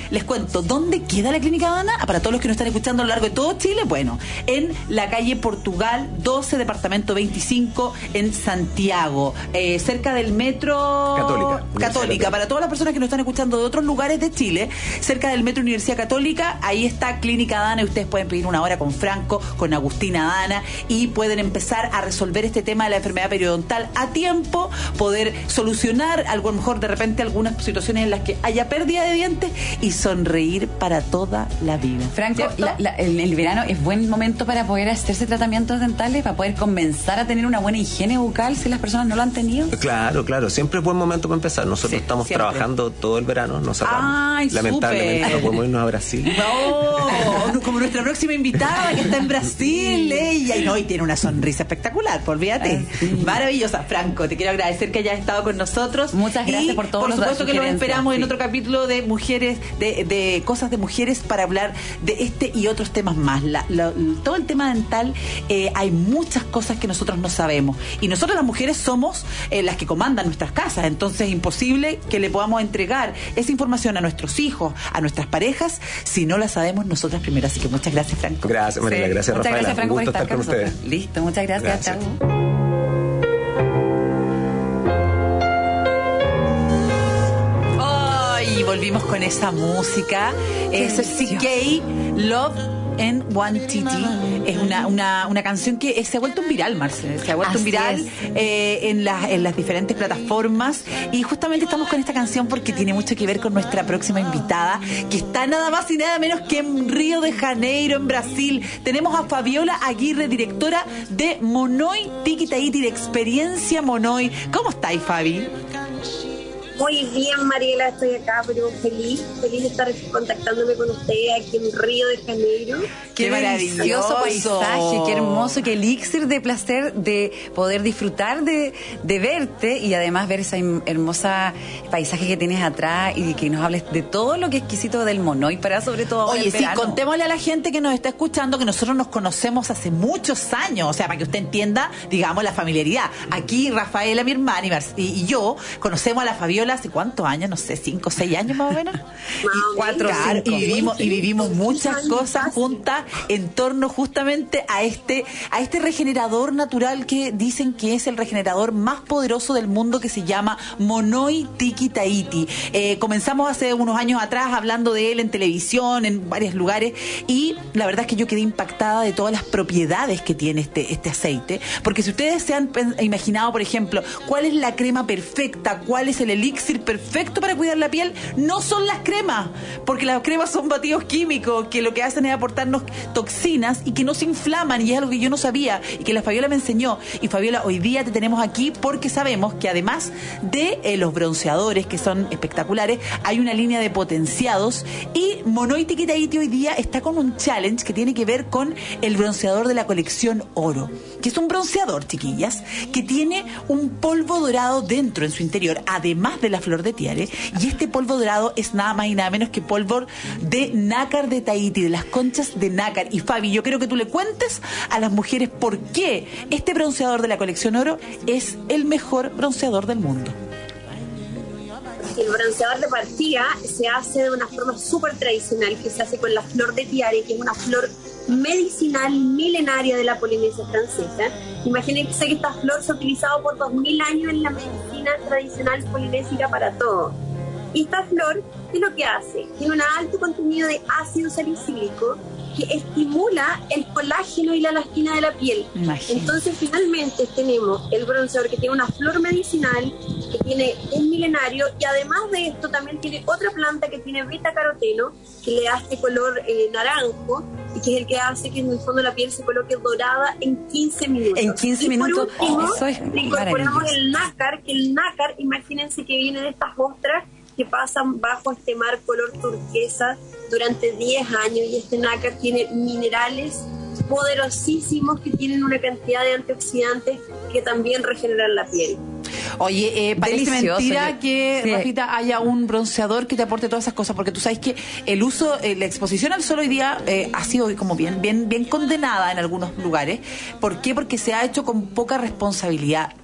[SPEAKER 2] les cuento, ¿dónde queda la Clínica Dana? Para todos los que nos están escuchando a lo largo de todo Chile, bueno, en la calle Portugal doce, departamento veinticinco, en Santiago, eh, cerca del metro
[SPEAKER 7] Católica.
[SPEAKER 2] Católica. Para todas las personas que nos están escuchando de otros lugares de Chile, cerca del metro Universidad Católica, ahí está Clínica Dana y ustedes pueden pedir una hora con Franco, con Agustina Dana y pueden empezar a resolver este tema de la enfermedad periodontal a tiempo, poder solucionar algo, a lo mejor de repente algunas situaciones en las que haya pérdida de dientes y sonreír para toda la vida.
[SPEAKER 3] Franco, la, la, el, el verano es buen momento para poder hacerse tratamientos dentales, para poder comenzar a tener una buena higiene bucal si las personas no lo han tenido.
[SPEAKER 7] Claro, claro, siempre es buen momento para empezar. Nosotros sí, estamos siempre trabajando todo el verano, nos sacamos.
[SPEAKER 2] Ay,
[SPEAKER 7] lamentablemente
[SPEAKER 2] super.
[SPEAKER 7] no podemos irnos a Brasil.
[SPEAKER 2] No, como nuestra próxima invitada que está en Brasil, ella y no, y tiene una sonrisa espectacular, pues olvídate. Sí. Maravillosa. Franco, te quiero agradecer que hayas estado con nosotros.
[SPEAKER 3] Muchas gracias
[SPEAKER 2] y,
[SPEAKER 3] por todo.
[SPEAKER 2] Por supuesto que los esperamos
[SPEAKER 3] sí.
[SPEAKER 2] en otro capítulo de mujeres, de, de cosas de mujeres para hablar de este y otros temas más. La, la, todo el tema dental, eh, hay muchas cosas que nosotros no sabemos. Y nosotros las mujeres somos eh, las que comandan nuestras casas, entonces es imposible que le podamos entregar esa información a nuestros hijos, a nuestras parejas, si no la sabemos nosotras primero. Así que muchas gracias, Franco.
[SPEAKER 7] Gracias, Mariela, sí. gracias,
[SPEAKER 3] muchas
[SPEAKER 7] Rafaela.
[SPEAKER 3] Gracias, Franco,
[SPEAKER 7] Un gusto
[SPEAKER 3] por estar,
[SPEAKER 7] estar con
[SPEAKER 3] con
[SPEAKER 7] ustedes.
[SPEAKER 3] Listo, muchas gracias.
[SPEAKER 7] gracias.
[SPEAKER 3] Chao.
[SPEAKER 2] Y volvimos con esa música. Es C K Love and One T T. Es una, una, una canción que eh, se ha vuelto un viral, Marce. Se ha vuelto
[SPEAKER 3] Así
[SPEAKER 2] un viral eh, en, la, en las diferentes plataformas. Y justamente estamos con esta canción porque tiene mucho que ver con nuestra próxima invitada, que está nada más y nada menos que en Río de Janeiro, en Brasil. Tenemos a Fabiola Aguirre, directora de Monoi Tiki Tahiti, de Experiencia Monoi. ¿Cómo estáis, Fabi?
[SPEAKER 8] Muy bien, Mariela, estoy acá, pero feliz, feliz de estar contactándome con ustedes aquí en Río de Janeiro.
[SPEAKER 3] Qué, qué maravilloso paisaje, qué hermoso, qué elixir de placer de poder disfrutar de, de verte y además ver esa hermosa paisaje que tienes atrás y que nos hables de todo lo que es exquisito del Monoi, para sobre todo
[SPEAKER 2] Oye, sí,
[SPEAKER 3] verano.
[SPEAKER 2] Contémosle a la gente que nos está escuchando que nosotros nos conocemos hace muchos años, o sea, para que usted entienda, digamos, la familiaridad. Aquí Rafaela, mi hermana, y, Mar- y, y yo conocemos a la Fabiola hace cuántos años, no sé, cinco, seis años más o menos.
[SPEAKER 8] y
[SPEAKER 2] cuatro, claro, cinco. Y vivimos, y vivimos muchas cosas juntas en torno justamente a este, a este regenerador natural que dicen que es el regenerador más poderoso del mundo, que se llama Monoi Tiki Tahiti. Eh, comenzamos hace unos años atrás hablando de él en televisión, en varios lugares, y la verdad es que yo quedé impactada de todas las propiedades que tiene este, este aceite, porque si ustedes se han imaginado, por ejemplo, cuál es la crema perfecta, cuál es el elixir perfecto para cuidar la piel, no son las cremas, porque las cremas son batidos químicos que lo que hacen es aportarnos toxinas y que no se inflaman, y es algo que yo no sabía y que la Fabiola me enseñó. Y Fabiola, hoy día te tenemos aquí porque sabemos que además de eh, los bronceadores, que son espectaculares, hay una línea de potenciados, y Monoi Tiki Tahiti hoy día está con un challenge que tiene que ver con el bronceador de la colección Oro, que es un bronceador, chiquillas, que tiene un polvo dorado dentro, en su interior, además de la flor de tiare, y este polvo dorado es nada más y nada menos que polvo de nácar de Tahiti, de las conchas de nácar. Y Fabi, yo quiero que tú le cuentes a las mujeres por qué este bronceador de la colección Oro es el mejor bronceador del mundo.
[SPEAKER 8] El bronceador de partida se hace de una forma súper tradicional, que se hace con la flor de tiare, que es una flor medicinal milenaria de la Polinesia francesa. Imagínense que esta flor se ha utilizado por dos mil años en la medicina tradicional polinésica para todo. Y esta flor, ¿qué es lo que hace? Tiene un alto contenido de ácido salicílico que estimula el colágeno y la elastina de la piel.
[SPEAKER 2] Imagínate.
[SPEAKER 8] Entonces, finalmente tenemos el bronceador que tiene una flor medicinal, que tiene un milenario, y además de esto también tiene otra planta que tiene beta-caroteno, que le da este color eh, naranjo, y que es el que hace que en el fondo la piel se coloque dorada en quince minutos.
[SPEAKER 3] En quince
[SPEAKER 8] y
[SPEAKER 3] minutos,
[SPEAKER 8] por último,
[SPEAKER 3] eso es
[SPEAKER 8] le incorporamos
[SPEAKER 3] maravilloso.
[SPEAKER 8] el nácar, que el nácar, imagínense que viene de estas ostras que pasan bajo este mar color turquesa durante diez años, y este nácar tiene minerales poderosísimos que tienen una cantidad de antioxidantes que también regeneran la piel.
[SPEAKER 2] Oye, eh, parece
[SPEAKER 3] Delicioso.
[SPEAKER 2] mentira que,
[SPEAKER 3] Sí.
[SPEAKER 2] Rafita, haya un bronceador que te aporte todas esas cosas, porque tú sabes que el uso, eh, la exposición al sol hoy día eh, ha sido como bien, bien, bien condenada en algunos lugares. ¿Por qué? Porque se ha hecho con poca responsabilidad.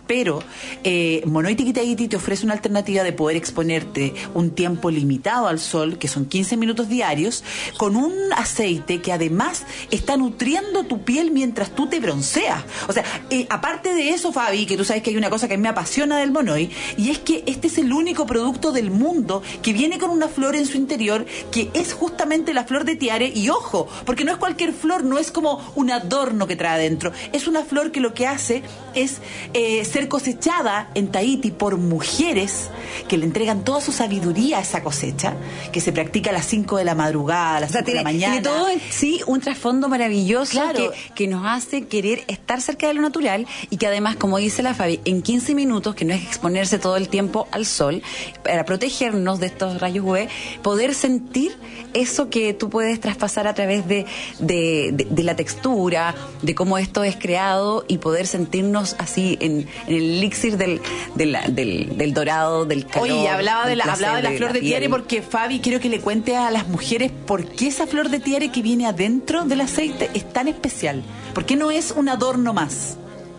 [SPEAKER 2] pero eh, Monoi Tiki Tahiti te ofrece una alternativa de poder exponerte un tiempo limitado al sol, que son quince minutos diarios, con un aceite que además está nutriendo tu piel mientras tú te bronceas. O sea, eh, aparte de eso, Fabi, que tú sabes que hay una cosa que me apasiona del Monoi, y es que este es el único producto del mundo que viene con una flor en su interior, que es justamente la flor de tiare. Y ojo, porque no es cualquier flor, no es como un adorno que trae adentro, es una flor que lo que hace es eh, ser cosechada en Tahiti por mujeres que le entregan toda su sabiduría a esa cosecha, que se practica a las cinco de la madrugada, a las
[SPEAKER 3] o sea,
[SPEAKER 2] cinco
[SPEAKER 3] tiene,
[SPEAKER 2] de la mañana.
[SPEAKER 3] Tiene todo en sí un trasfondo maravilloso,
[SPEAKER 2] claro,
[SPEAKER 3] que, que nos hace querer estar cerca de lo natural, y que además, como dice la Fabi, en quince minutos, que no es exponerse todo el tiempo al sol, para protegernos de estos rayos U V, poder sentir eso que tú puedes traspasar a través de, de, de, de la textura, de cómo esto es creado, y poder sentirnos así en, en el elixir del, del, del, del dorado, del calor.
[SPEAKER 2] Oye, hablaba de la,
[SPEAKER 3] placer,
[SPEAKER 2] hablaba de la flor de, de tiare, porque Fabi, quiero que le cuente a las mujeres por qué esa flor de tiare que viene adentro del aceite es tan especial. ¿Por qué no es un adorno más?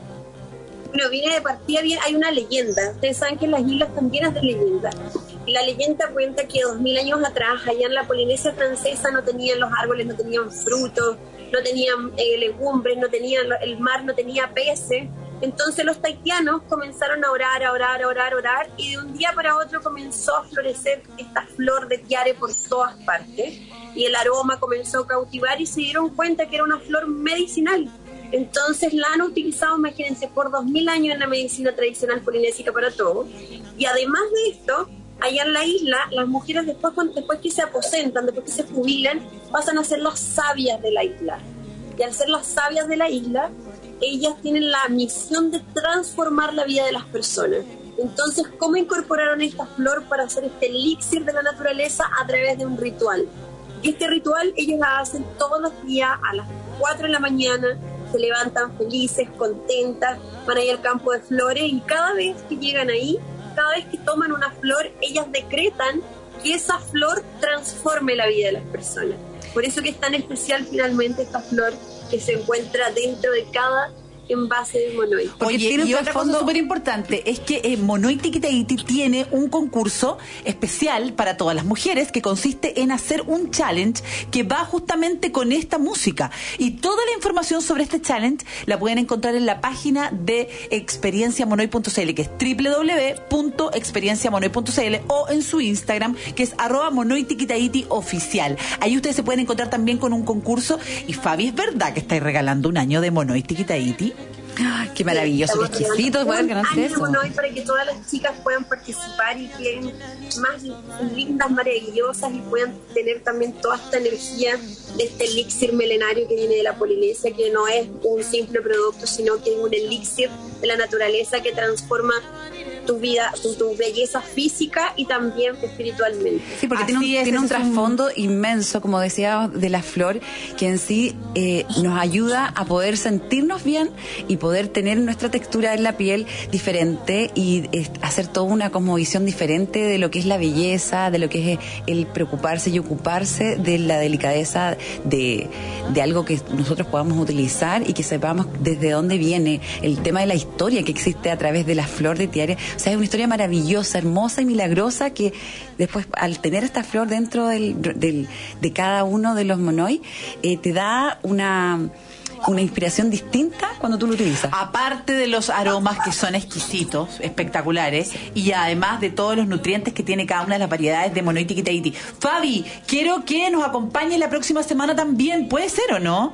[SPEAKER 8] Bueno, viene de partida, bien, hay una leyenda. Ustedes saben que las islas también es de leyenda. Y la leyenda cuenta que dos mil años atrás, allá en la Polinesia francesa, no tenían los árboles, no tenían frutos, no tenían eh, legumbres, no tenían, el mar no tenía peces. Entonces los tahitianos comenzaron a orar, a orar, a orar, a orar, y de un día para otro comenzó a florecer esta flor de tiare por todas partes, y el aroma comenzó a cautivar, y se dieron cuenta que era una flor medicinal. Entonces la han utilizado, imagínense, por dos mil años en la medicina tradicional polinésica para todo. Y además de esto, allá en la isla, las mujeres después, después que se aposentan, después que se jubilan, pasan a ser las sabias de la isla. Y al ser las sabias de la isla, ellas tienen la misión de transformar la vida de las personas. Entonces, ¿cómo incorporaron esta flor para hacer este elixir de la naturaleza? A través de un ritual. Y este ritual ellos la hacen todos los días a las cuatro de la mañana, se levantan felices, contentas, van ahí al campo de flores, y cada vez que llegan ahí, cada vez que toman una flor, ellas decretan que esa flor transforme la vida de las personas. Por eso que es tan especial finalmente esta flor que se encuentra dentro de cada envase de Monoi.
[SPEAKER 2] Oye, tiene y otra cosa súper importante es que eh, Monoi Tiki Tahiti tiene un concurso especial para todas las mujeres, que consiste en hacer un challenge que va justamente con esta música, y toda la información sobre este challenge la pueden encontrar en la página de experiencia monoi punto c l, que es doble u doble u doble u punto experiencia monoi punto c l, o en su Instagram, que es arroba Monoi Tiki Tahiti oficial. Ahí ustedes se pueden encontrar también con un concurso. Y Fabi, ¿es verdad que estáis regalando un año de Monoi Tiki Tahiti?
[SPEAKER 3] Ay, qué maravilloso, qué exquisito poder ganarse eso.
[SPEAKER 8] Monoi para que todas las chicas puedan participar y queden más lindas, maravillosas, y puedan tener también toda esta energía de este elixir milenario que viene de la Polinesia, que no es un simple producto, sino que es un elixir de la naturaleza que transforma tu vida, tu, tu belleza física y también espiritualmente.
[SPEAKER 3] Sí, porque Así tiene un,
[SPEAKER 8] es,
[SPEAKER 3] tiene un
[SPEAKER 8] es
[SPEAKER 3] trasfondo
[SPEAKER 8] un...
[SPEAKER 3] inmenso, como decía, de la flor, que en sí eh, nos ayuda a poder sentirnos bien y poder tener nuestra textura en la piel diferente, y eh, hacer toda una cosmovisión diferente de lo que es la belleza, de lo que es el preocuparse y ocuparse de la delicadeza de, de algo que nosotros podamos utilizar, y que sepamos desde dónde viene el tema de la historia que existe a través de la flor de tiare. O sea, es una historia maravillosa, hermosa y milagrosa, que después, al tener esta flor dentro del, del, de cada uno de los monoi, eh, te da una... una inspiración distinta cuando tú lo utilizas.
[SPEAKER 2] Aparte de los aromas que son exquisitos, espectaculares, y además de todos los nutrientes que tiene cada una de las variedades de Monoi Tiki Tahiti. Fabi, quiero que nos acompañe la próxima semana también, ¿puede ser o no?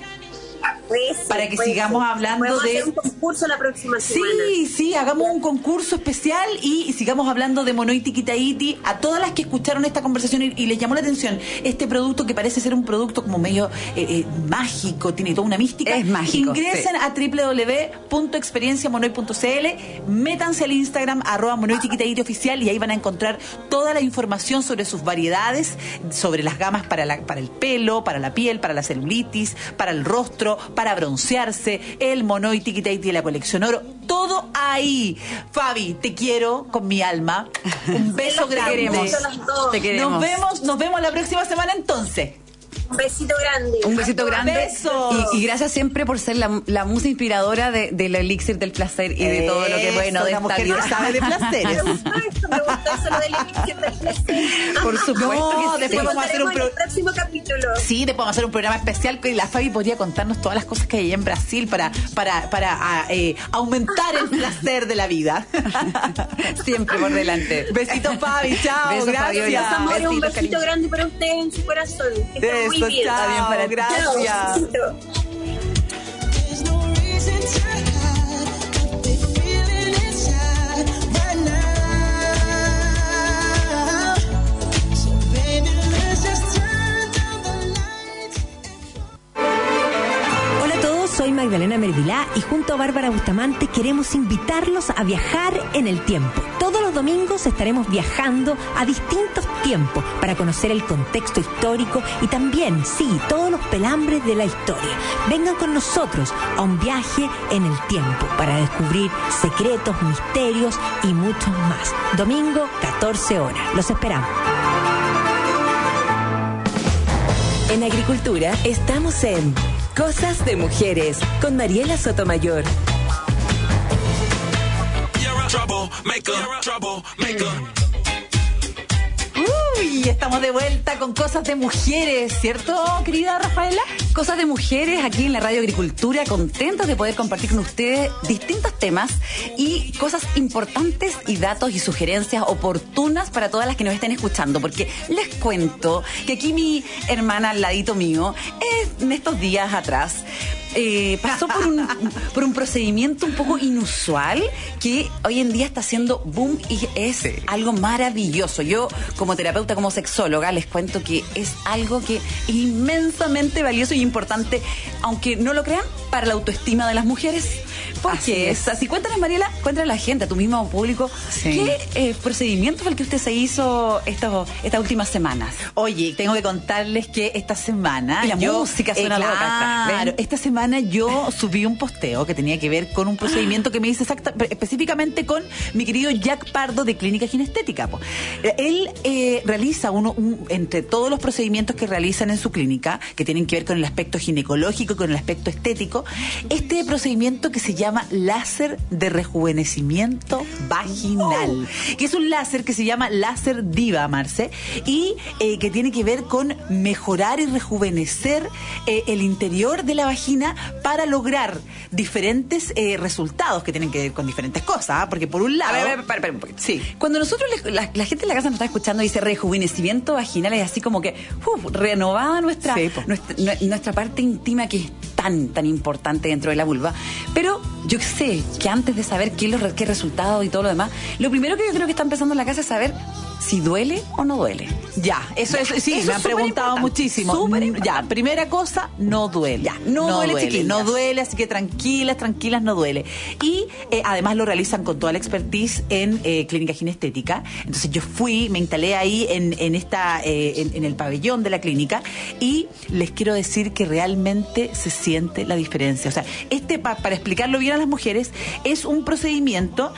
[SPEAKER 8] Pues,
[SPEAKER 2] para que
[SPEAKER 8] pues,
[SPEAKER 2] sigamos
[SPEAKER 8] sí.
[SPEAKER 2] hablando
[SPEAKER 8] Podemos
[SPEAKER 2] de...
[SPEAKER 8] hacer un concurso la próxima semana.
[SPEAKER 2] Sí, sí, hagamos un concurso especial y sigamos hablando de Monoi Tiki Tahiti. A todas las que escucharon esta conversación y, y les llamó la atención este producto, que parece ser un producto como medio eh, eh, mágico, tiene toda una mística.
[SPEAKER 3] Es mágico.
[SPEAKER 2] Ingresen sí. a doble u doble u doble u punto experiencia monoi punto c l, métanse al Instagram arroba Monoi Tiki Tahiti oficial, y ahí van a encontrar toda la información sobre sus variedades, sobre las gamas para, la, para el pelo, para la piel, para la celulitis, para el rostro, para broncearse, el Monoi Tiki Tahiti de la colección oro, todo ahí. Fabi, te quiero con mi alma. Un beso grande.
[SPEAKER 3] Te queremos.
[SPEAKER 2] Te queremos. Nos vemos, nos vemos la próxima semana entonces.
[SPEAKER 8] Un besito grande.
[SPEAKER 3] Un besito grande.
[SPEAKER 2] Besos.
[SPEAKER 3] Y, y gracias siempre por ser la, la musa inspiradora de, del elixir del placer y de todo lo que bueno de
[SPEAKER 2] una
[SPEAKER 3] esta
[SPEAKER 2] mujer
[SPEAKER 3] vida.
[SPEAKER 2] que sabe de placeres.
[SPEAKER 8] Me gustó esto, me gustó eso lo del elixir del placer.
[SPEAKER 3] Por supuesto
[SPEAKER 2] No,
[SPEAKER 3] que sí.
[SPEAKER 2] después vamos a hacer un
[SPEAKER 8] en el
[SPEAKER 2] pro-
[SPEAKER 8] próximo capítulo.
[SPEAKER 2] Sí, después vamos a hacer un programa especial que la Fabi podría contarnos todas las cosas que hay en Brasil para para para a, eh, aumentar el placer de la vida.
[SPEAKER 3] Siempre por delante.
[SPEAKER 2] Besitos, Fabi, chao,
[SPEAKER 3] Besos,
[SPEAKER 2] gracias.
[SPEAKER 3] Fabiola.
[SPEAKER 8] Amor, un
[SPEAKER 3] Besitos,
[SPEAKER 8] besito
[SPEAKER 3] cariño.
[SPEAKER 8] grande para ustedes en su corazón. Que estén muy
[SPEAKER 2] Eso,
[SPEAKER 8] bien.
[SPEAKER 2] chao,
[SPEAKER 3] bien para ti.
[SPEAKER 2] gracias.
[SPEAKER 8] Chao, besito.
[SPEAKER 9] There's no reason to hide what we're feeling inside right now. So baby, let's just turn down the lights.
[SPEAKER 10] Hola a todos, soy Magdalena Mervilá y junto a Bárbara Bustamante queremos invitarlos a viajar en el tiempo. Todos los domingos estaremos viajando a distintos tiempos para conocer el contexto histórico y también, sí, todos los pelambres de la historia. Vengan con nosotros a un viaje en el tiempo para descubrir secretos, misterios y mucho más. Domingo, catorce horas. Los esperamos.
[SPEAKER 1] En Agricultura estamos en Cosas de Mujeres con Mariela Sotomayor.
[SPEAKER 2] Uy, estamos de vuelta con cosas de mujeres, ¿cierto, querida Rafaela?
[SPEAKER 3] Cosas de mujeres aquí en la Radio Agricultura, contentos de poder compartir con ustedes distintos temas y cosas importantes y datos y sugerencias oportunas para todas las que nos estén escuchando, porque les cuento que aquí mi hermana al ladito mío, eh, en estos días atrás, Eh, pasó por un, por un procedimiento un poco inusual que hoy en día está haciendo boom y es sí. algo maravilloso. Yo, como terapeuta, como sexóloga, les cuento que es algo que es inmensamente valioso y importante, aunque no lo crean, para la autoestima de las mujeres. Porque así es. Así, cuéntanos, Mariela, cuéntanos a la gente, a tu mismo público, sí. ¿qué eh, procedimiento fue el que usted se hizo estos, estas últimas semanas?
[SPEAKER 2] Oye, tengo que contarles que esta semana...
[SPEAKER 3] Y la
[SPEAKER 2] yo,
[SPEAKER 3] música suena
[SPEAKER 2] eh,
[SPEAKER 3] loca.
[SPEAKER 2] Claro, esta semana yo subí un posteo que tenía que ver con un procedimiento que me hice exacta, específicamente con mi querido Jack Pardo de Clínica Ginestética. Po. Él eh, realiza uno, un, entre todos los procedimientos que realizan en su clínica, que tienen que ver con el aspecto ginecológico, con el aspecto estético, este procedimiento que se llama láser de rejuvenecimiento vaginal, que es un láser que se llama láser Diva, Marce, y eh, que tiene que ver con mejorar y rejuvenecer eh, el interior de la vagina para lograr diferentes eh, resultados que tienen que ver con diferentes cosas, ¿eh? Porque por un lado...
[SPEAKER 3] A ver, a ver, para, para un poquito.
[SPEAKER 2] Sí.
[SPEAKER 3] Cuando nosotros, le, la, la gente en la casa nos está escuchando y dice rejuvenecimiento vaginal, es así como que uf, renovada nuestra, sí, nuestra, nuestra parte íntima que es tan, tan importante dentro de la vulva. Pero yo sé que antes de saber qué, los, qué resultados y todo lo demás, lo primero que yo creo que está empezando en la casa es saber si duele o no duele.
[SPEAKER 2] Ya, eso es, sí,
[SPEAKER 3] eso
[SPEAKER 2] me han preguntado muchísimo. Ya, primera cosa, no duele.
[SPEAKER 3] Ya, no, no duele,
[SPEAKER 2] duele
[SPEAKER 3] chiquillas.
[SPEAKER 2] No duele, así que tranquilas, tranquilas, no duele. Y eh, además lo realizan con toda la expertise en eh, Clínica Ginestética. Entonces yo fui, me instalé ahí en, en esta, eh, en, en el pabellón de la clínica y les quiero decir que realmente se siente la diferencia. O sea, este, pa, para explicarlo bien a las mujeres, es un procedimiento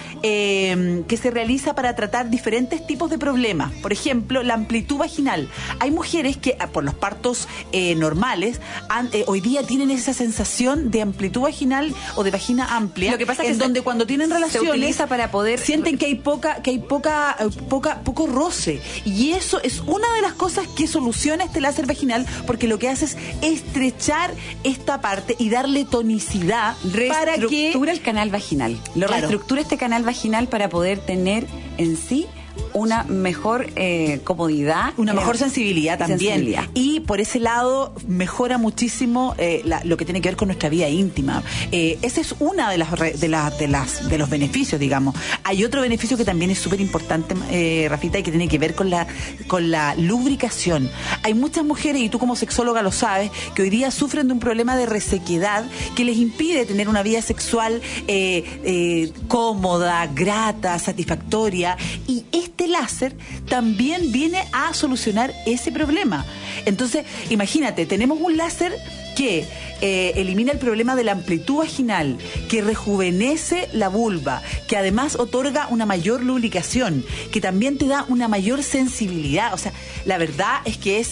[SPEAKER 2] eh, que se realiza para tratar diferentes tipos de problemas. Por ejemplo, la amplitud vaginal. Hay mujeres que por los partos eh, normales han, eh, hoy día tienen esa sensación de amplitud vaginal o de vagina amplia.
[SPEAKER 3] Lo que pasa es
[SPEAKER 2] en
[SPEAKER 3] que
[SPEAKER 2] donde
[SPEAKER 3] se,
[SPEAKER 2] cuando tienen relaciones
[SPEAKER 3] se utiliza para poder
[SPEAKER 2] sienten que hay poca que hay poca poca poco roce, y eso es una de las cosas que soluciona este láser vaginal, porque lo que hace es estrechar esta parte y darle tonicidad para que
[SPEAKER 3] reestructura el canal vaginal. Lo
[SPEAKER 2] claro.
[SPEAKER 3] reestructura este canal vaginal para poder tener en sí una mejor eh, comodidad,
[SPEAKER 2] una mejor
[SPEAKER 3] eh,
[SPEAKER 2] sensibilidad también,
[SPEAKER 3] sensibilidad.
[SPEAKER 2] Y por ese lado mejora muchísimo eh, la, lo que tiene que ver con nuestra vida íntima. Eh, ese es una de las de las de las de los beneficios, digamos. Hay otro beneficio que también es súper importante, eh, Rafita, y que tiene que ver con la con la lubricación. Hay muchas mujeres, y tú como sexóloga lo sabes, que hoy día sufren de un problema de resequedad que les impide tener una vida sexual eh, eh, cómoda, grata, satisfactoria, y este láser también viene a solucionar ese problema. Entonces, imagínate, tenemos un láser que eh, elimina el problema de la amplitud vaginal, que rejuvenece la vulva, que además otorga una mayor lubricación, que también te da una mayor sensibilidad. O sea, la verdad es que es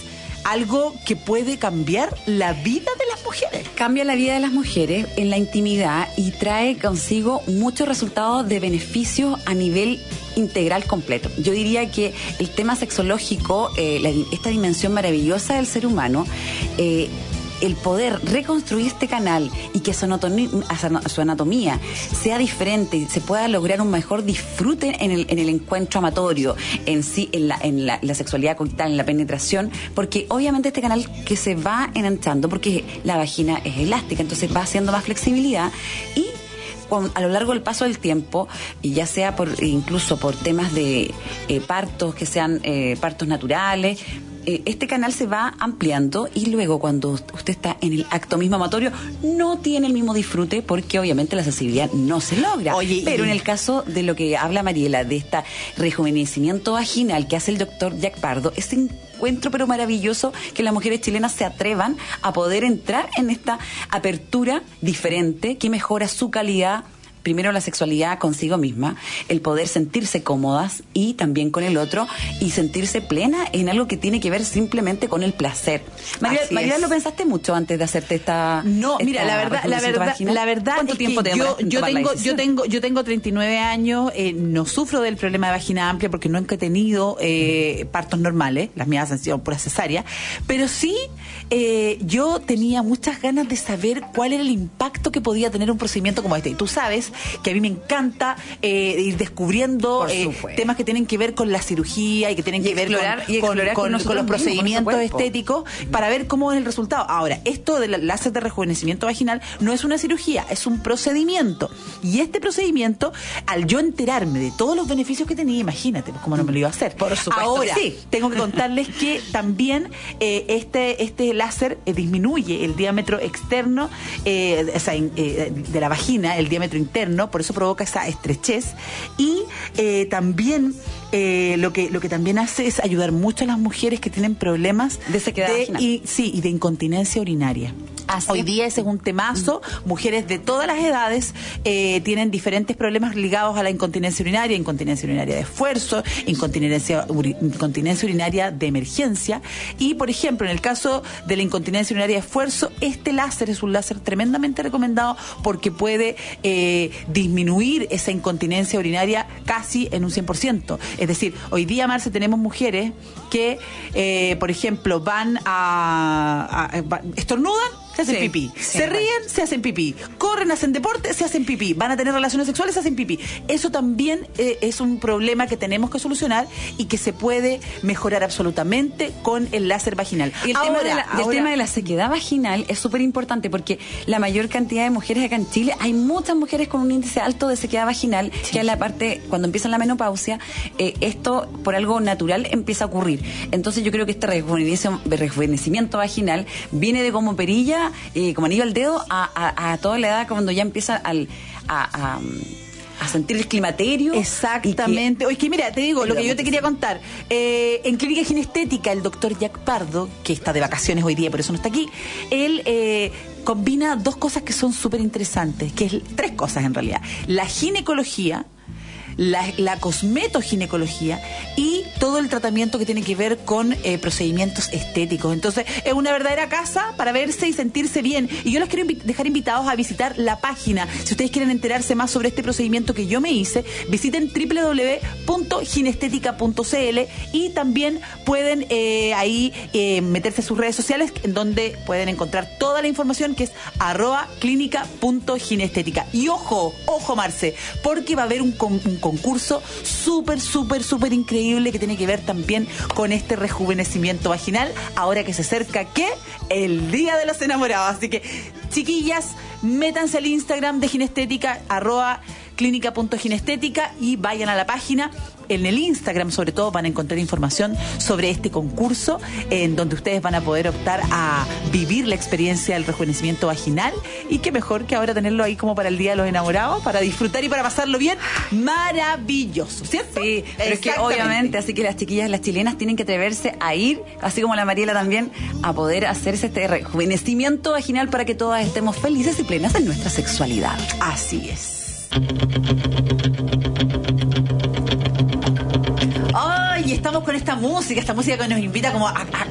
[SPEAKER 2] algo que puede cambiar la vida de las mujeres.
[SPEAKER 3] Cambia la vida de las mujeres en la intimidad y trae consigo muchos resultados de beneficios a nivel integral completo. Yo diría que el tema sexológico, eh, la, esta dimensión maravillosa del ser humano, eh, el poder reconstruir este canal y que su anatomía, su anatomía sea diferente y se pueda lograr un mejor disfrute en el, en el encuentro amatorio, en sí, en la, en la, la sexualidad coital, en la penetración, porque obviamente este canal que se va enanchando, porque la vagina es elástica, entonces va haciendo más flexibilidad y Con, a lo largo del paso del tiempo, y ya sea por incluso por temas de eh, partos, que sean eh, partos naturales, eh, este canal se va ampliando y luego cuando usted está en el acto mismo amatorio no tiene el mismo disfrute porque obviamente la sensibilidad no se logra.
[SPEAKER 2] Oye,
[SPEAKER 3] pero
[SPEAKER 2] y...
[SPEAKER 3] en el caso de lo que habla Mariela, de este rejuvenecimiento vaginal que hace el doctor Jack Pardo, es encuentro pero maravilloso que las mujeres chilenas se atrevan a poder entrar en esta apertura diferente que mejora su calidad, primero la sexualidad consigo misma, el poder sentirse cómodas y también con el otro y sentirse plena en algo que tiene que ver simplemente con el placer. María, María, ¿lo pensaste mucho antes de hacerte esta?
[SPEAKER 2] No,
[SPEAKER 3] esta
[SPEAKER 2] mira, la verdad, la verdad,
[SPEAKER 3] vaginal?
[SPEAKER 2] la verdad
[SPEAKER 3] ¿Cuánto
[SPEAKER 2] es
[SPEAKER 3] tiempo
[SPEAKER 2] que
[SPEAKER 3] te
[SPEAKER 2] yo,
[SPEAKER 3] demoraste en
[SPEAKER 2] yo
[SPEAKER 3] tomar la
[SPEAKER 2] tengo, yo
[SPEAKER 3] decisión?
[SPEAKER 2] tengo, yo tengo treinta y nueve años, eh, no sufro del problema de vagina amplia porque nunca he tenido eh, partos normales, las mías han sido pura cesárea, pero sí eh, yo tenía muchas ganas de saber cuál era el impacto que podía tener un procedimiento como este. Y tú sabes que a mí me encanta encanta eh, ir descubriendo eh, temas que tienen que ver con la cirugía y que tienen
[SPEAKER 3] y
[SPEAKER 2] que ver
[SPEAKER 3] explorar,
[SPEAKER 2] con,
[SPEAKER 3] y
[SPEAKER 2] con,
[SPEAKER 3] explorar
[SPEAKER 2] con,
[SPEAKER 3] con,
[SPEAKER 2] con los procedimientos
[SPEAKER 3] mismos,
[SPEAKER 2] estéticos para ver cómo es el resultado. Ahora, esto del láser de rejuvenecimiento vaginal no es una cirugía, es un procedimiento. Y este procedimiento, al yo enterarme de todos los beneficios que tenía, imagínate, pues cómo no me lo iba a hacer.
[SPEAKER 3] Por supuesto.
[SPEAKER 2] Ahora,
[SPEAKER 3] sí.
[SPEAKER 2] tengo que contarles que también eh, este, este láser eh, disminuye el diámetro externo eh, o sea, eh, de la vagina, el diámetro interno, por eso provoca esa estrechez. Y eh, también eh, lo que lo que también hace es ayudar mucho a las mujeres que tienen problemas
[SPEAKER 3] de sequedad
[SPEAKER 2] de,
[SPEAKER 3] vaginal.
[SPEAKER 2] y, sí, y de incontinencia urinaria.
[SPEAKER 3] Así.
[SPEAKER 2] Hoy día ese es un temazo. Mujeres de todas las edades eh, tienen diferentes problemas ligados a la incontinencia urinaria, incontinencia urinaria de esfuerzo, incontinencia, uri, incontinencia urinaria de emergencia. Y, por ejemplo, en el caso de la incontinencia urinaria de esfuerzo, este láser es un láser tremendamente recomendado porque puede eh, disminuir esa incontinencia urinaria casi en un cien por ciento. Es decir, hoy día, Marce, tenemos mujeres que, eh, por ejemplo, van a, a, a estornudan, se hacen
[SPEAKER 3] sí,
[SPEAKER 2] pipí.
[SPEAKER 3] Sí,
[SPEAKER 2] se ríen, se hacen pipí. Corren, hacen deporte, se hacen pipí. Van a tener relaciones sexuales, se hacen pipí. Eso también eh, es un problema que tenemos que solucionar y que se puede mejorar absolutamente con el láser vaginal.
[SPEAKER 3] Y el,
[SPEAKER 2] ahora,
[SPEAKER 3] tema, de la,
[SPEAKER 2] ahora,
[SPEAKER 3] el tema de la sequedad vaginal es súper importante porque la mayor cantidad de mujeres acá en Chile, hay muchas mujeres con un índice alto de sequedad vaginal, sí. que es la parte, cuando empiezan la menopausia, eh, esto por algo natural empieza a ocurrir. Entonces yo creo que este rejuvenecimiento, rejuvenecimiento vaginal viene de como perilla, Eh, como anillo al dedo a, a, a toda la edad cuando ya empieza al, a, a, a sentir el climaterio.
[SPEAKER 2] Exactamente. Oye, que mira, te digo, lo que yo te quería contar. Eh, en Clínica Ginestética, el doctor Jack Pardo, que está de vacaciones hoy día, por eso no está aquí, él eh, combina dos cosas que son súper interesantes, que es tres cosas en realidad. La ginecología, La, la cosmetoginecología y todo el tratamiento que tiene que ver con eh, procedimientos estéticos. Entonces, es una verdadera casa para verse y sentirse bien. Y yo les quiero invi- dejar invitados a visitar la página. Si ustedes quieren enterarse más sobre este procedimiento que yo me hice, visiten doble u doble u doble u punto ginestética punto c l y también pueden eh, ahí eh, meterse a sus redes sociales en donde pueden encontrar toda la información que es arroba clínica punto ginestética. Y ojo, ojo Marce, porque va a haber un, un concurso súper, súper, súper increíble que tiene que ver también con este rejuvenecimiento vaginal, ahora que se acerca, ¿qué? El Día de los Enamorados. Así que, chiquillas, métanse al Instagram de Ginestética, arroba clínica punto ginestética y vayan a la página. En el Instagram, sobre todo, van a encontrar información sobre este concurso en donde ustedes van a poder optar a vivir la experiencia del rejuvenecimiento vaginal y qué mejor que ahora tenerlo ahí como para el Día de los Enamorados, para disfrutar y para pasarlo bien. Maravilloso, ¿cierto?
[SPEAKER 3] Sí, pero es que obviamente, así que las chiquillas, las chilenas tienen que atreverse a ir, así como la Mariela también, a poder hacerse este rejuvenecimiento vaginal para que todas estemos felices y plenas en nuestra sexualidad.
[SPEAKER 2] Así es. Ay, estamos con esta música, esta música que nos invita como a, a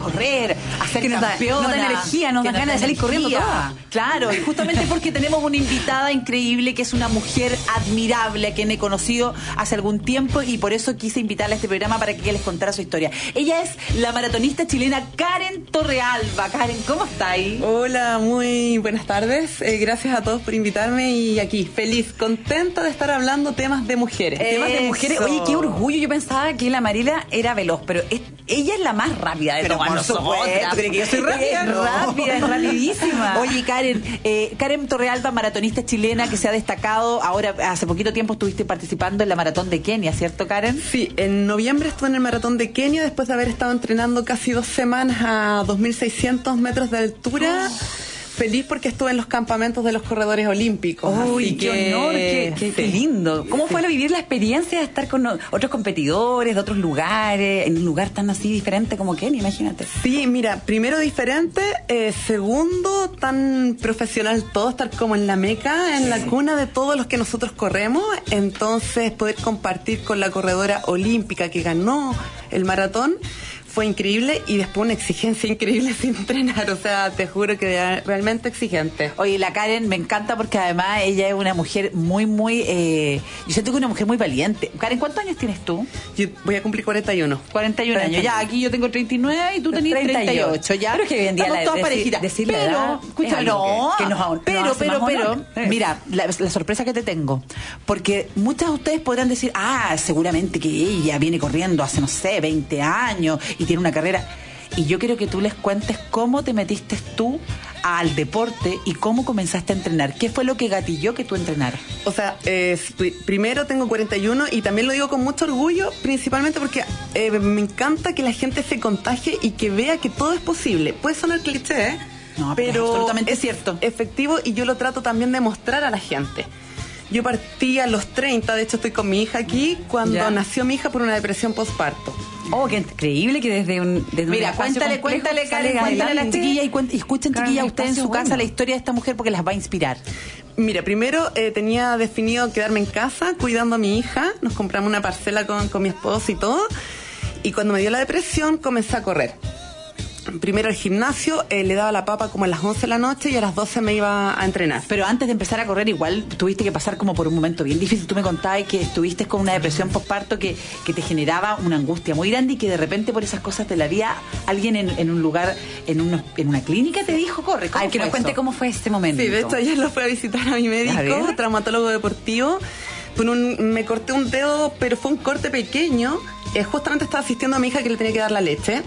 [SPEAKER 2] correr, a ser
[SPEAKER 3] Que nos da-
[SPEAKER 2] campeona.
[SPEAKER 3] nos da energía, nos
[SPEAKER 2] que
[SPEAKER 3] da ganas de
[SPEAKER 2] da
[SPEAKER 3] salir corriendo
[SPEAKER 2] energía.
[SPEAKER 3] todas.
[SPEAKER 2] Claro, y justamente porque tenemos una invitada increíble que es una mujer admirable a quien he conocido hace algún tiempo y por eso quise invitarla a este programa para que ella les contara su historia. Ella es la maratonista chilena Karen Torrealba. Karen, ¿cómo está ahí?
[SPEAKER 11] Hola, muy buenas tardes. Eh, gracias a todos por invitarme y aquí, feliz, contenta de estar hablando temas de mujeres.
[SPEAKER 3] Temas de
[SPEAKER 2] Eso.
[SPEAKER 3] mujeres. Oye, qué orgullo. Yo pensaba que la Marila era veloz, pero es- ella es la más rápida de
[SPEAKER 2] Pero
[SPEAKER 3] todas
[SPEAKER 2] por
[SPEAKER 3] nosotras.
[SPEAKER 2] supuesto, ¿tú crees que yo soy rápida?
[SPEAKER 3] Es
[SPEAKER 2] No.
[SPEAKER 3] rápida, es rapidísima.
[SPEAKER 2] Oye, Karen, eh, Karen Torrealba, maratonista chilena que se ha destacado. Ahora, hace poquito tiempo estuviste participando en la maratón de Kenia, ¿cierto, Karen?
[SPEAKER 11] Sí, en noviembre estuve en el maratón de Kenia después de haber estado entrenando casi dos semanas a dos mil seiscientos metros de altura. Feliz porque estuve en los campamentos de los corredores olímpicos.
[SPEAKER 3] Uy,
[SPEAKER 11] así
[SPEAKER 3] qué
[SPEAKER 11] que-
[SPEAKER 3] honor, qué, qué- qué
[SPEAKER 11] sí.
[SPEAKER 3] lindo. ¿Cómo
[SPEAKER 11] Sí.
[SPEAKER 3] fue vivir la experiencia de estar con no- otros competidores de otros lugares, en un lugar tan así diferente como Kenia, imagínate?
[SPEAKER 11] Sí, mira, primero diferente, eh, segundo tan profesional todo, estar como en la meca, en la cuna de todos los que nosotros corremos, entonces poder compartir con la corredora olímpica que ganó el maratón fue increíble y después una exigencia increíble sin entrenar, o sea, te juro que era realmente exigente.
[SPEAKER 2] Oye, la Karen me encanta porque además ella es una mujer muy, muy... Eh, yo siento que es una mujer muy valiente. Karen, ¿cuántos años tienes tú?
[SPEAKER 11] Yo voy a cumplir cuarenta y uno.
[SPEAKER 2] cuarenta y uno años. Ya, aquí yo tengo treinta y nueve y tú tenés
[SPEAKER 3] treinta y ocho.
[SPEAKER 2] treinta y ocho. Ya,
[SPEAKER 3] Pero es que hoy en día
[SPEAKER 2] estamos
[SPEAKER 3] la-
[SPEAKER 2] todas
[SPEAKER 3] decir-
[SPEAKER 2] parejitas.
[SPEAKER 3] decir la
[SPEAKER 2] pero,
[SPEAKER 3] edad
[SPEAKER 2] escucha,
[SPEAKER 3] es algo
[SPEAKER 2] no,
[SPEAKER 3] que- que nos hon-
[SPEAKER 2] pero,
[SPEAKER 3] nos hace
[SPEAKER 2] pero,
[SPEAKER 3] más
[SPEAKER 2] pero,
[SPEAKER 3] honor. Eh.
[SPEAKER 2] mira, la, la sorpresa que te tengo, porque muchas de ustedes podrán decir, ah, seguramente que ella viene corriendo hace, no sé, veinte años y tiene una carrera... Y yo quiero que tú les cuentes cómo te metiste tú al deporte y cómo comenzaste a entrenar. ¿Qué fue lo que gatilló que tú entrenaras?
[SPEAKER 11] O sea, eh, pri- primero tengo cuarenta y uno y también lo digo con mucho orgullo, principalmente porque eh, me encanta que la gente se contagie y que vea que todo es posible. Puede sonar cliché, ¿eh?
[SPEAKER 2] No, pero es absolutamente cierto.
[SPEAKER 11] Efectivo y yo lo trato también de mostrar a la gente. Yo partí a los treinta, de hecho estoy con mi hija aquí, cuando
[SPEAKER 3] Ya.
[SPEAKER 11] nació mi hija por una depresión postparto.
[SPEAKER 3] Oh, qué increíble que desde un desde
[SPEAKER 2] Mira,
[SPEAKER 3] un espacio
[SPEAKER 2] cuéntale,
[SPEAKER 3] complejo
[SPEAKER 2] cuéntale,
[SPEAKER 3] sale
[SPEAKER 2] Karen, cuéntale a las
[SPEAKER 3] adelante.
[SPEAKER 2] chiquillas y, cuen- y escuchen,
[SPEAKER 3] Claro,
[SPEAKER 2] chiquillas,
[SPEAKER 3] un
[SPEAKER 2] ustedes en su
[SPEAKER 3] espacio
[SPEAKER 2] casa
[SPEAKER 3] bueno.
[SPEAKER 2] la historia de esta mujer porque las va a inspirar.
[SPEAKER 11] Mira, primero eh, tenía definido quedarme en casa cuidando a mi hija. Nos compramos una parcela con, con mi esposo y todo. Y cuando me dio la depresión, comencé a correr. Primero al gimnasio, eh, le daba la papa como a las once de la noche y a las doce me iba a entrenar.
[SPEAKER 2] Pero antes de empezar a correr, igual tuviste que pasar como por un momento bien difícil. Tú me contabas que estuviste con una depresión postparto que, que te generaba una angustia muy grande y que de repente por esas cosas de la vida alguien en, en un lugar, en, unos- en una clínica te dijo, corre. ¿Cómo
[SPEAKER 3] Ay, que
[SPEAKER 2] fue
[SPEAKER 3] nos cuente
[SPEAKER 2] eso?
[SPEAKER 3] cómo fue ese momento.
[SPEAKER 11] Sí, de hecho ayer lo fui a visitar a mi
[SPEAKER 3] A
[SPEAKER 11] médico,
[SPEAKER 3] ver.
[SPEAKER 11] traumatólogo deportivo. Por un- me corté un dedo, pero fue un corte pequeño. Eh, justamente estaba asistiendo a mi hija que le tenía que dar la leche.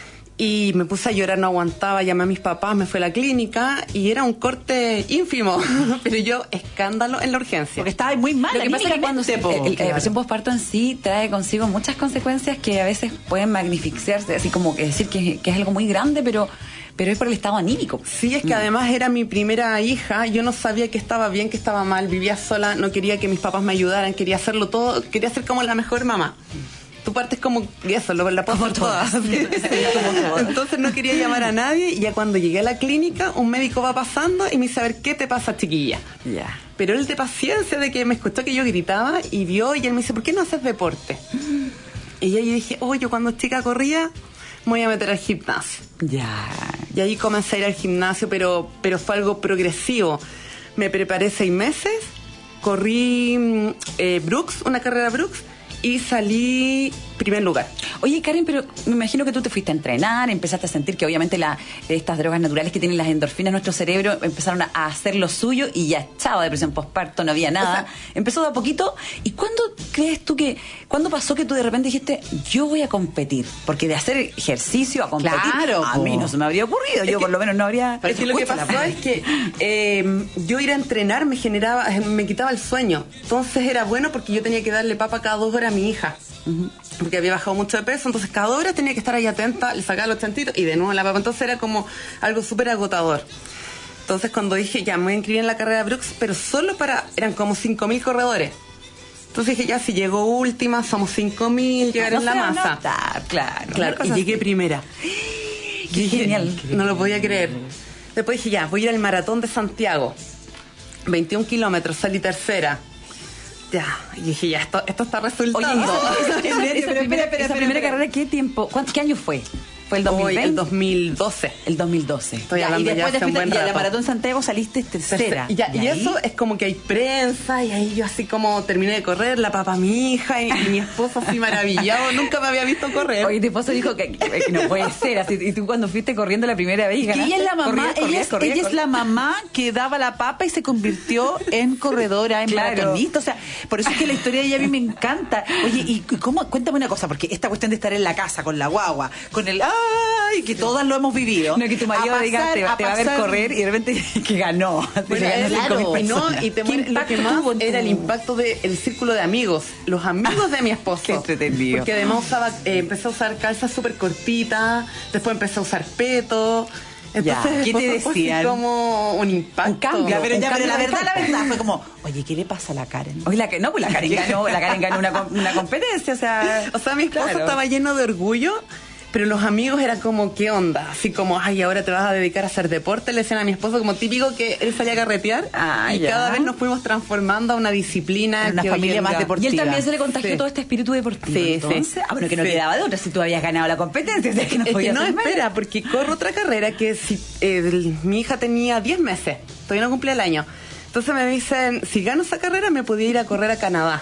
[SPEAKER 11] Y me puse a llorar, no aguantaba, llamé a mis papás, me fui a la clínica y era un corte ínfimo, pero yo escándalo en la urgencia.
[SPEAKER 2] Porque estaba muy mal.
[SPEAKER 3] Lo que pasa es que cuando se,
[SPEAKER 2] anímicamente, po.
[SPEAKER 3] el- el- la depresión postparto en sí trae consigo muchas consecuencias que a veces pueden magnificarse, así como que decir que, que es algo muy grande, pero pero es por el estado anímico.
[SPEAKER 11] Sí, es que además era mi primera hija, yo no sabía que estaba bien, que estaba mal, vivía sola, no quería que mis papás me ayudaran, quería hacerlo todo, quería ser como la mejor mamá. Tu parte es como eso, lo, la puedo hacer todas. Entonces no quería llamar a nadie y ya cuando llegué a la clínica un médico va pasando y me dice, a ver, ¿qué te pasa, chiquilla?
[SPEAKER 3] Ya.
[SPEAKER 11] Pero él de paciencia, de que me escuchó que yo gritaba y vio y él me dice, ¿por qué no haces deporte? Y yo dije, oh, yo cuando chica corría, me voy a meter al gimnasio.
[SPEAKER 3] Ya.
[SPEAKER 11] Y ahí comencé a ir al gimnasio, pero, pero fue algo progresivo. Me preparé seis meses, corrí mm, eh, Brooks, una carrera Brooks, y salí primer lugar.
[SPEAKER 3] Oye, Karen, pero me imagino que tú te fuiste a entrenar, empezaste a sentir que obviamente la, estas drogas naturales que tienen las endorfinas en nuestro cerebro empezaron a, a hacer lo suyo y ya estaba depresión postparto, no había nada.
[SPEAKER 11] O sea,
[SPEAKER 3] empezó de a poquito. ¿Y cuándo crees tú que, cuándo pasó que tú de repente dijiste, yo voy a competir? Porque de hacer ejercicio a competir,
[SPEAKER 2] Claro,
[SPEAKER 3] a
[SPEAKER 2] po.
[SPEAKER 3] mí no se me habría ocurrido.
[SPEAKER 11] Es
[SPEAKER 3] Yo
[SPEAKER 11] que-
[SPEAKER 3] por lo menos no habría...
[SPEAKER 11] Es que lo que
[SPEAKER 3] Escúchala,
[SPEAKER 11] pasó es que eh, yo ir a entrenar me generaba, me quitaba el sueño. Entonces era bueno porque yo tenía que darle papa cada dos horas a mi hija. Porque había bajado mucho de peso, entonces cada hora tenía que estar ahí atenta, le sacaba los chantitos y de nuevo la papa. Entonces era como algo súper agotador. Entonces cuando dije, ya me voy a inscribir en la carrera Brooks, pero solo para, eran como cinco mil corredores. Entonces dije, ya si llego última, somos cinco mil, llegar
[SPEAKER 3] No
[SPEAKER 11] en la
[SPEAKER 3] se va a
[SPEAKER 11] masa.
[SPEAKER 3] notar, claro.
[SPEAKER 11] Claro,
[SPEAKER 3] Una
[SPEAKER 11] y
[SPEAKER 3] cosa
[SPEAKER 11] llegué
[SPEAKER 3] así.
[SPEAKER 11] primera.
[SPEAKER 3] Qué genial.
[SPEAKER 11] No lo podía creer. Después dije, ya, voy a ir al maratón de Santiago. veintiún kilómetros, salí tercera. Ya, y dije, ya, esto, esto está
[SPEAKER 3] Oye,
[SPEAKER 11] resultando.
[SPEAKER 3] esa, esa- esa- esa
[SPEAKER 2] Pero,
[SPEAKER 3] primera,
[SPEAKER 2] espera,
[SPEAKER 3] esa
[SPEAKER 2] espera,
[SPEAKER 3] primera
[SPEAKER 2] espera.
[SPEAKER 3] carrera, ¿qué tiempo? ¿Cuánto, ¿Qué año fue? ¿Fue el dos mil veinte?
[SPEAKER 11] Hoy, el dos mil doce.
[SPEAKER 3] El dos mil doce.
[SPEAKER 11] Estoy
[SPEAKER 2] Ya, y
[SPEAKER 11] hablando ya
[SPEAKER 2] después
[SPEAKER 11] hace
[SPEAKER 2] de
[SPEAKER 11] un buen
[SPEAKER 2] y a la
[SPEAKER 11] rato.
[SPEAKER 2] Maratón Santiago saliste tercera.
[SPEAKER 11] Y, ya, y
[SPEAKER 2] ahí?
[SPEAKER 11] eso es como que hay prensa y ahí yo así como terminé de correr, la papa mi hija y, y mi esposo así maravillado, nunca me había visto correr.
[SPEAKER 3] Oye, tu esposo dijo que, que- que no puede ser así. Y tú cuando fuiste corriendo la primera vez,
[SPEAKER 2] Que
[SPEAKER 3] ganaste.
[SPEAKER 2] ella es la mamá,
[SPEAKER 3] Corrías,
[SPEAKER 2] ella,
[SPEAKER 3] corrías,
[SPEAKER 2] es,
[SPEAKER 3] corrías,
[SPEAKER 2] ella es
[SPEAKER 3] corrías.
[SPEAKER 2] la mamá que daba la papa y se convirtió en corredora, en
[SPEAKER 3] Claro.
[SPEAKER 2] maratonista. O sea, por eso es que la historia de ella a mí me encanta. Oye, y cómo, cuéntame una cosa, porque esta cuestión de estar en la casa con la guagua, con el ay, que todas lo hemos vivido.
[SPEAKER 3] No, que tu marido
[SPEAKER 2] A
[SPEAKER 3] diga,
[SPEAKER 2] pasar-
[SPEAKER 3] te,
[SPEAKER 2] a
[SPEAKER 3] te va a ver
[SPEAKER 2] pasar-
[SPEAKER 3] correr y de repente que ganó. Así,
[SPEAKER 11] Bueno,
[SPEAKER 3] le ganó
[SPEAKER 11] es-
[SPEAKER 3] cinco mil
[SPEAKER 11] claro, no,
[SPEAKER 3] personas.
[SPEAKER 11] y te
[SPEAKER 2] ¿Qué
[SPEAKER 11] muere- lo que
[SPEAKER 2] impacto
[SPEAKER 11] más
[SPEAKER 2] tuvo en
[SPEAKER 11] era
[SPEAKER 2] tu-
[SPEAKER 11] el impacto del círculo de amigos, los amigos de mi esposo.
[SPEAKER 3] Qué entretenido.
[SPEAKER 11] Porque además usaba, eh, empecé a usar calzas súper cortitas, después empecé a usar peto. Entonces,
[SPEAKER 2] Ya, ¿qué te
[SPEAKER 11] después fue así
[SPEAKER 2] decían?
[SPEAKER 11] como un impacto.
[SPEAKER 3] Un cambio.
[SPEAKER 2] Ya, pero,
[SPEAKER 3] Un
[SPEAKER 2] ya, pero la
[SPEAKER 3] cambio
[SPEAKER 2] verdad, la
[SPEAKER 3] radical.
[SPEAKER 2] verdad fue como, oye, ¿qué le pasa a la Karen?
[SPEAKER 3] Oye, la que, no, pues la Karen ganó, la Karen ganó una, com- una competencia, o sea.
[SPEAKER 11] O sea, mi esposo
[SPEAKER 3] claro.
[SPEAKER 11] estaba lleno de orgullo, pero los amigos eran como, ¿qué onda? Así como, ay, ahora te vas a dedicar a hacer deporte. Le decían a mi esposo como típico que él salía a carretear.
[SPEAKER 3] Ah,
[SPEAKER 11] y
[SPEAKER 3] ya.
[SPEAKER 11] cada vez nos fuimos transformando a una disciplina.
[SPEAKER 2] En una
[SPEAKER 11] que hoy
[SPEAKER 2] familia
[SPEAKER 11] en
[SPEAKER 2] más
[SPEAKER 11] día-
[SPEAKER 3] Y
[SPEAKER 2] deportiva.
[SPEAKER 3] él también se le contagió
[SPEAKER 11] Sí.
[SPEAKER 3] todo este espíritu deportivo.
[SPEAKER 11] Sí, sí.
[SPEAKER 3] entonces. Ah, bueno, que no
[SPEAKER 11] Sí.
[SPEAKER 3] quedaba de otra si tú habías ganado la competencia. O sea, que no
[SPEAKER 11] Es que
[SPEAKER 3] podías
[SPEAKER 11] no
[SPEAKER 3] hacer más.
[SPEAKER 11] espera, porque corro otra carrera que si eh, el- mi hija tenía diez meses, todavía no cumplía el año. Entonces me dicen, si gano esa carrera me podía ir a correr a Canadá.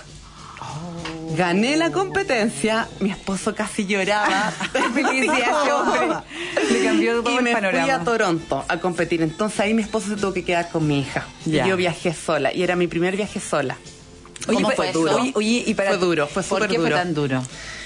[SPEAKER 11] Gané la competencia, mi esposo casi lloraba.
[SPEAKER 3] Felicidad, ese hombre. Le cambió todo
[SPEAKER 11] y
[SPEAKER 3] el
[SPEAKER 11] me
[SPEAKER 3] panorama.
[SPEAKER 11] fui a Toronto a competir. Entonces ahí mi esposo se tuvo que quedar con mi hija.
[SPEAKER 3] Ya.
[SPEAKER 11] Y yo viajé sola. Y era mi primer viaje sola.
[SPEAKER 3] Oye,
[SPEAKER 11] ¿Cómo
[SPEAKER 3] pero-
[SPEAKER 11] fue duro?
[SPEAKER 3] Oye, oye, y para
[SPEAKER 11] Fue duro, fue
[SPEAKER 2] ¿Por
[SPEAKER 11] súper
[SPEAKER 2] qué fue
[SPEAKER 11] duro.
[SPEAKER 2] tan duro?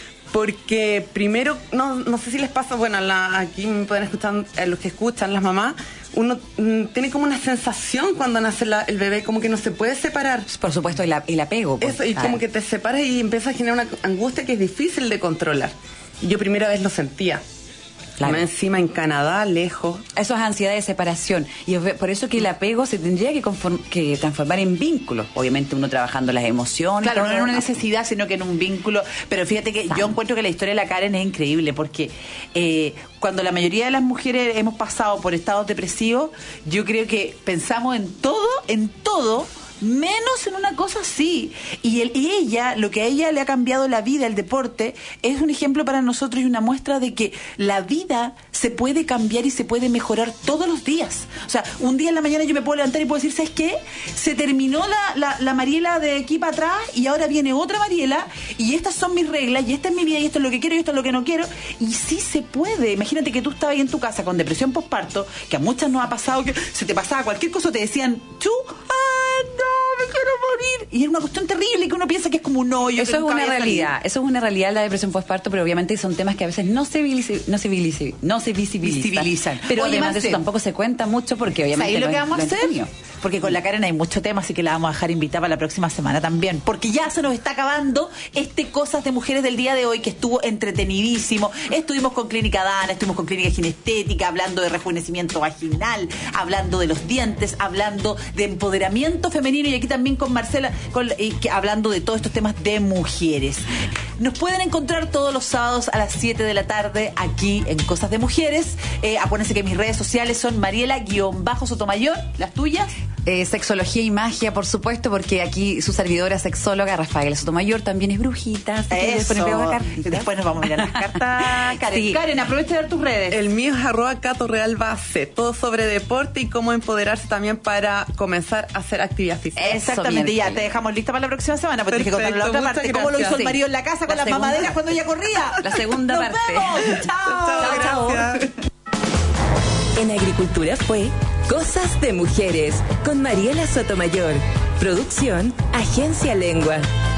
[SPEAKER 11] Porque primero, no, no sé si les pasa, bueno, la- aquí me pueden escuchar, eh, los que escuchan, las mamás, uno mm, tiene como una sensación cuando nace la- el bebé, como que no se puede separar.
[SPEAKER 3] Por supuesto, el, a- el apego. pues,
[SPEAKER 11] Eso, y
[SPEAKER 3] claro.
[SPEAKER 11] como que te separas y empieza a generar una angustia que es difícil de controlar. Y yo primera vez lo sentía.
[SPEAKER 3] Claro.
[SPEAKER 11] Más encima en Canadá, lejos.
[SPEAKER 3] Eso es ansiedad de separación. Y es por eso que el apego se tendría que, conform- que transformar en vínculos. Obviamente uno trabajando las emociones.
[SPEAKER 2] Claro, no
[SPEAKER 3] todo.
[SPEAKER 2] en una necesidad, sino que en un vínculo. Pero fíjate que yo encuentro que la historia de la Karen es increíble, porque eh, cuando la mayoría de las mujeres hemos pasado por estados depresivos, yo creo que pensamos en todo, en todo, menos en una cosa así. Y, el, y ella, lo que a ella le ha cambiado la vida, el deporte, es un ejemplo para nosotros y una muestra de que la vida se puede cambiar y se puede mejorar todos los días. O sea, un día en la mañana yo me puedo levantar y puedo decir, ¿sabes qué? Se terminó la, la, la Mariela de aquí para atrás y ahora viene otra Mariela y estas son mis reglas y esta es mi vida y esto es lo que quiero y esto es lo que no quiero. Y sí se puede. Imagínate que tú estabas ahí en tu casa con depresión postparto, que a muchas nos ha pasado que se te pasaba cualquier cosa, te decían, tú, ah, no, me quiero morir. Y es una cuestión terrible que uno piensa que es como un hoyo.
[SPEAKER 3] Eso
[SPEAKER 2] que
[SPEAKER 3] es
[SPEAKER 2] nunca
[SPEAKER 3] una
[SPEAKER 2] vaya a salir.
[SPEAKER 3] realidad, eso es una realidad la depresión postparto, pero obviamente son temas que a veces no se visibilizan, no se visibilizan, no se visibilizan.
[SPEAKER 2] Visibilizan.
[SPEAKER 3] Pero
[SPEAKER 2] Oye,
[SPEAKER 3] además de
[SPEAKER 2] Marce,
[SPEAKER 3] eso tampoco se cuenta mucho porque obviamente
[SPEAKER 2] ¿sabes lo
[SPEAKER 3] no
[SPEAKER 2] que
[SPEAKER 3] es-
[SPEAKER 2] vamos a
[SPEAKER 3] no es
[SPEAKER 2] hacer?
[SPEAKER 3] entretenido.
[SPEAKER 2] Porque con la Karen hay mucho tema, así que la vamos a dejar invitada para la próxima semana también. Porque ya se nos está acabando este Cosas de Mujeres del día de hoy, que estuvo entretenidísimo. Estuvimos con Clínica Dana, estuvimos con Clínica Ginestética, hablando de rejuvenecimiento vaginal, hablando de los dientes, hablando de empoderamiento femenino y aquí también con Marcela, con, y que- hablando de todos estos temas de mujeres. Nos pueden encontrar todos los sábados a las siete de la tarde aquí en Cosas de Mujeres. Eh, acuérdense que mis redes sociales son Mariela-Sotomayor, las tuyas.
[SPEAKER 3] Eh, sexología y magia, por supuesto, porque aquí su servidora sexóloga, Rafaela Sotomayor, también es brujita. Así que después le pego la cartita.
[SPEAKER 2] Después nos vamos a mirar las cartas. Karen,
[SPEAKER 3] Sí.
[SPEAKER 2] Karen, aprovecha de dar tus redes.
[SPEAKER 11] El mío es arroba Cato Real Base, todo sobre deporte y cómo empoderarse también para comenzar a hacer actividad física.
[SPEAKER 2] Exactamente,
[SPEAKER 3] bien,
[SPEAKER 2] ya
[SPEAKER 3] bien.
[SPEAKER 2] te dejamos lista para la próxima semana, porque tienes que contar la
[SPEAKER 11] Perfecto,
[SPEAKER 2] otra
[SPEAKER 11] muchas
[SPEAKER 2] parte. ¿Cómo lo hizo
[SPEAKER 11] gracias.
[SPEAKER 2] el marido en la casa con
[SPEAKER 3] La
[SPEAKER 2] las
[SPEAKER 3] segunda-
[SPEAKER 2] mamaderas cuando ella corría?
[SPEAKER 3] La segunda
[SPEAKER 2] Nos
[SPEAKER 3] parte.
[SPEAKER 2] vemos. Chao.
[SPEAKER 3] Chao, chao.
[SPEAKER 1] En Agricultura fue Cosas de Mujeres con Mariela Sotomayor. Producción Agencia Lengua.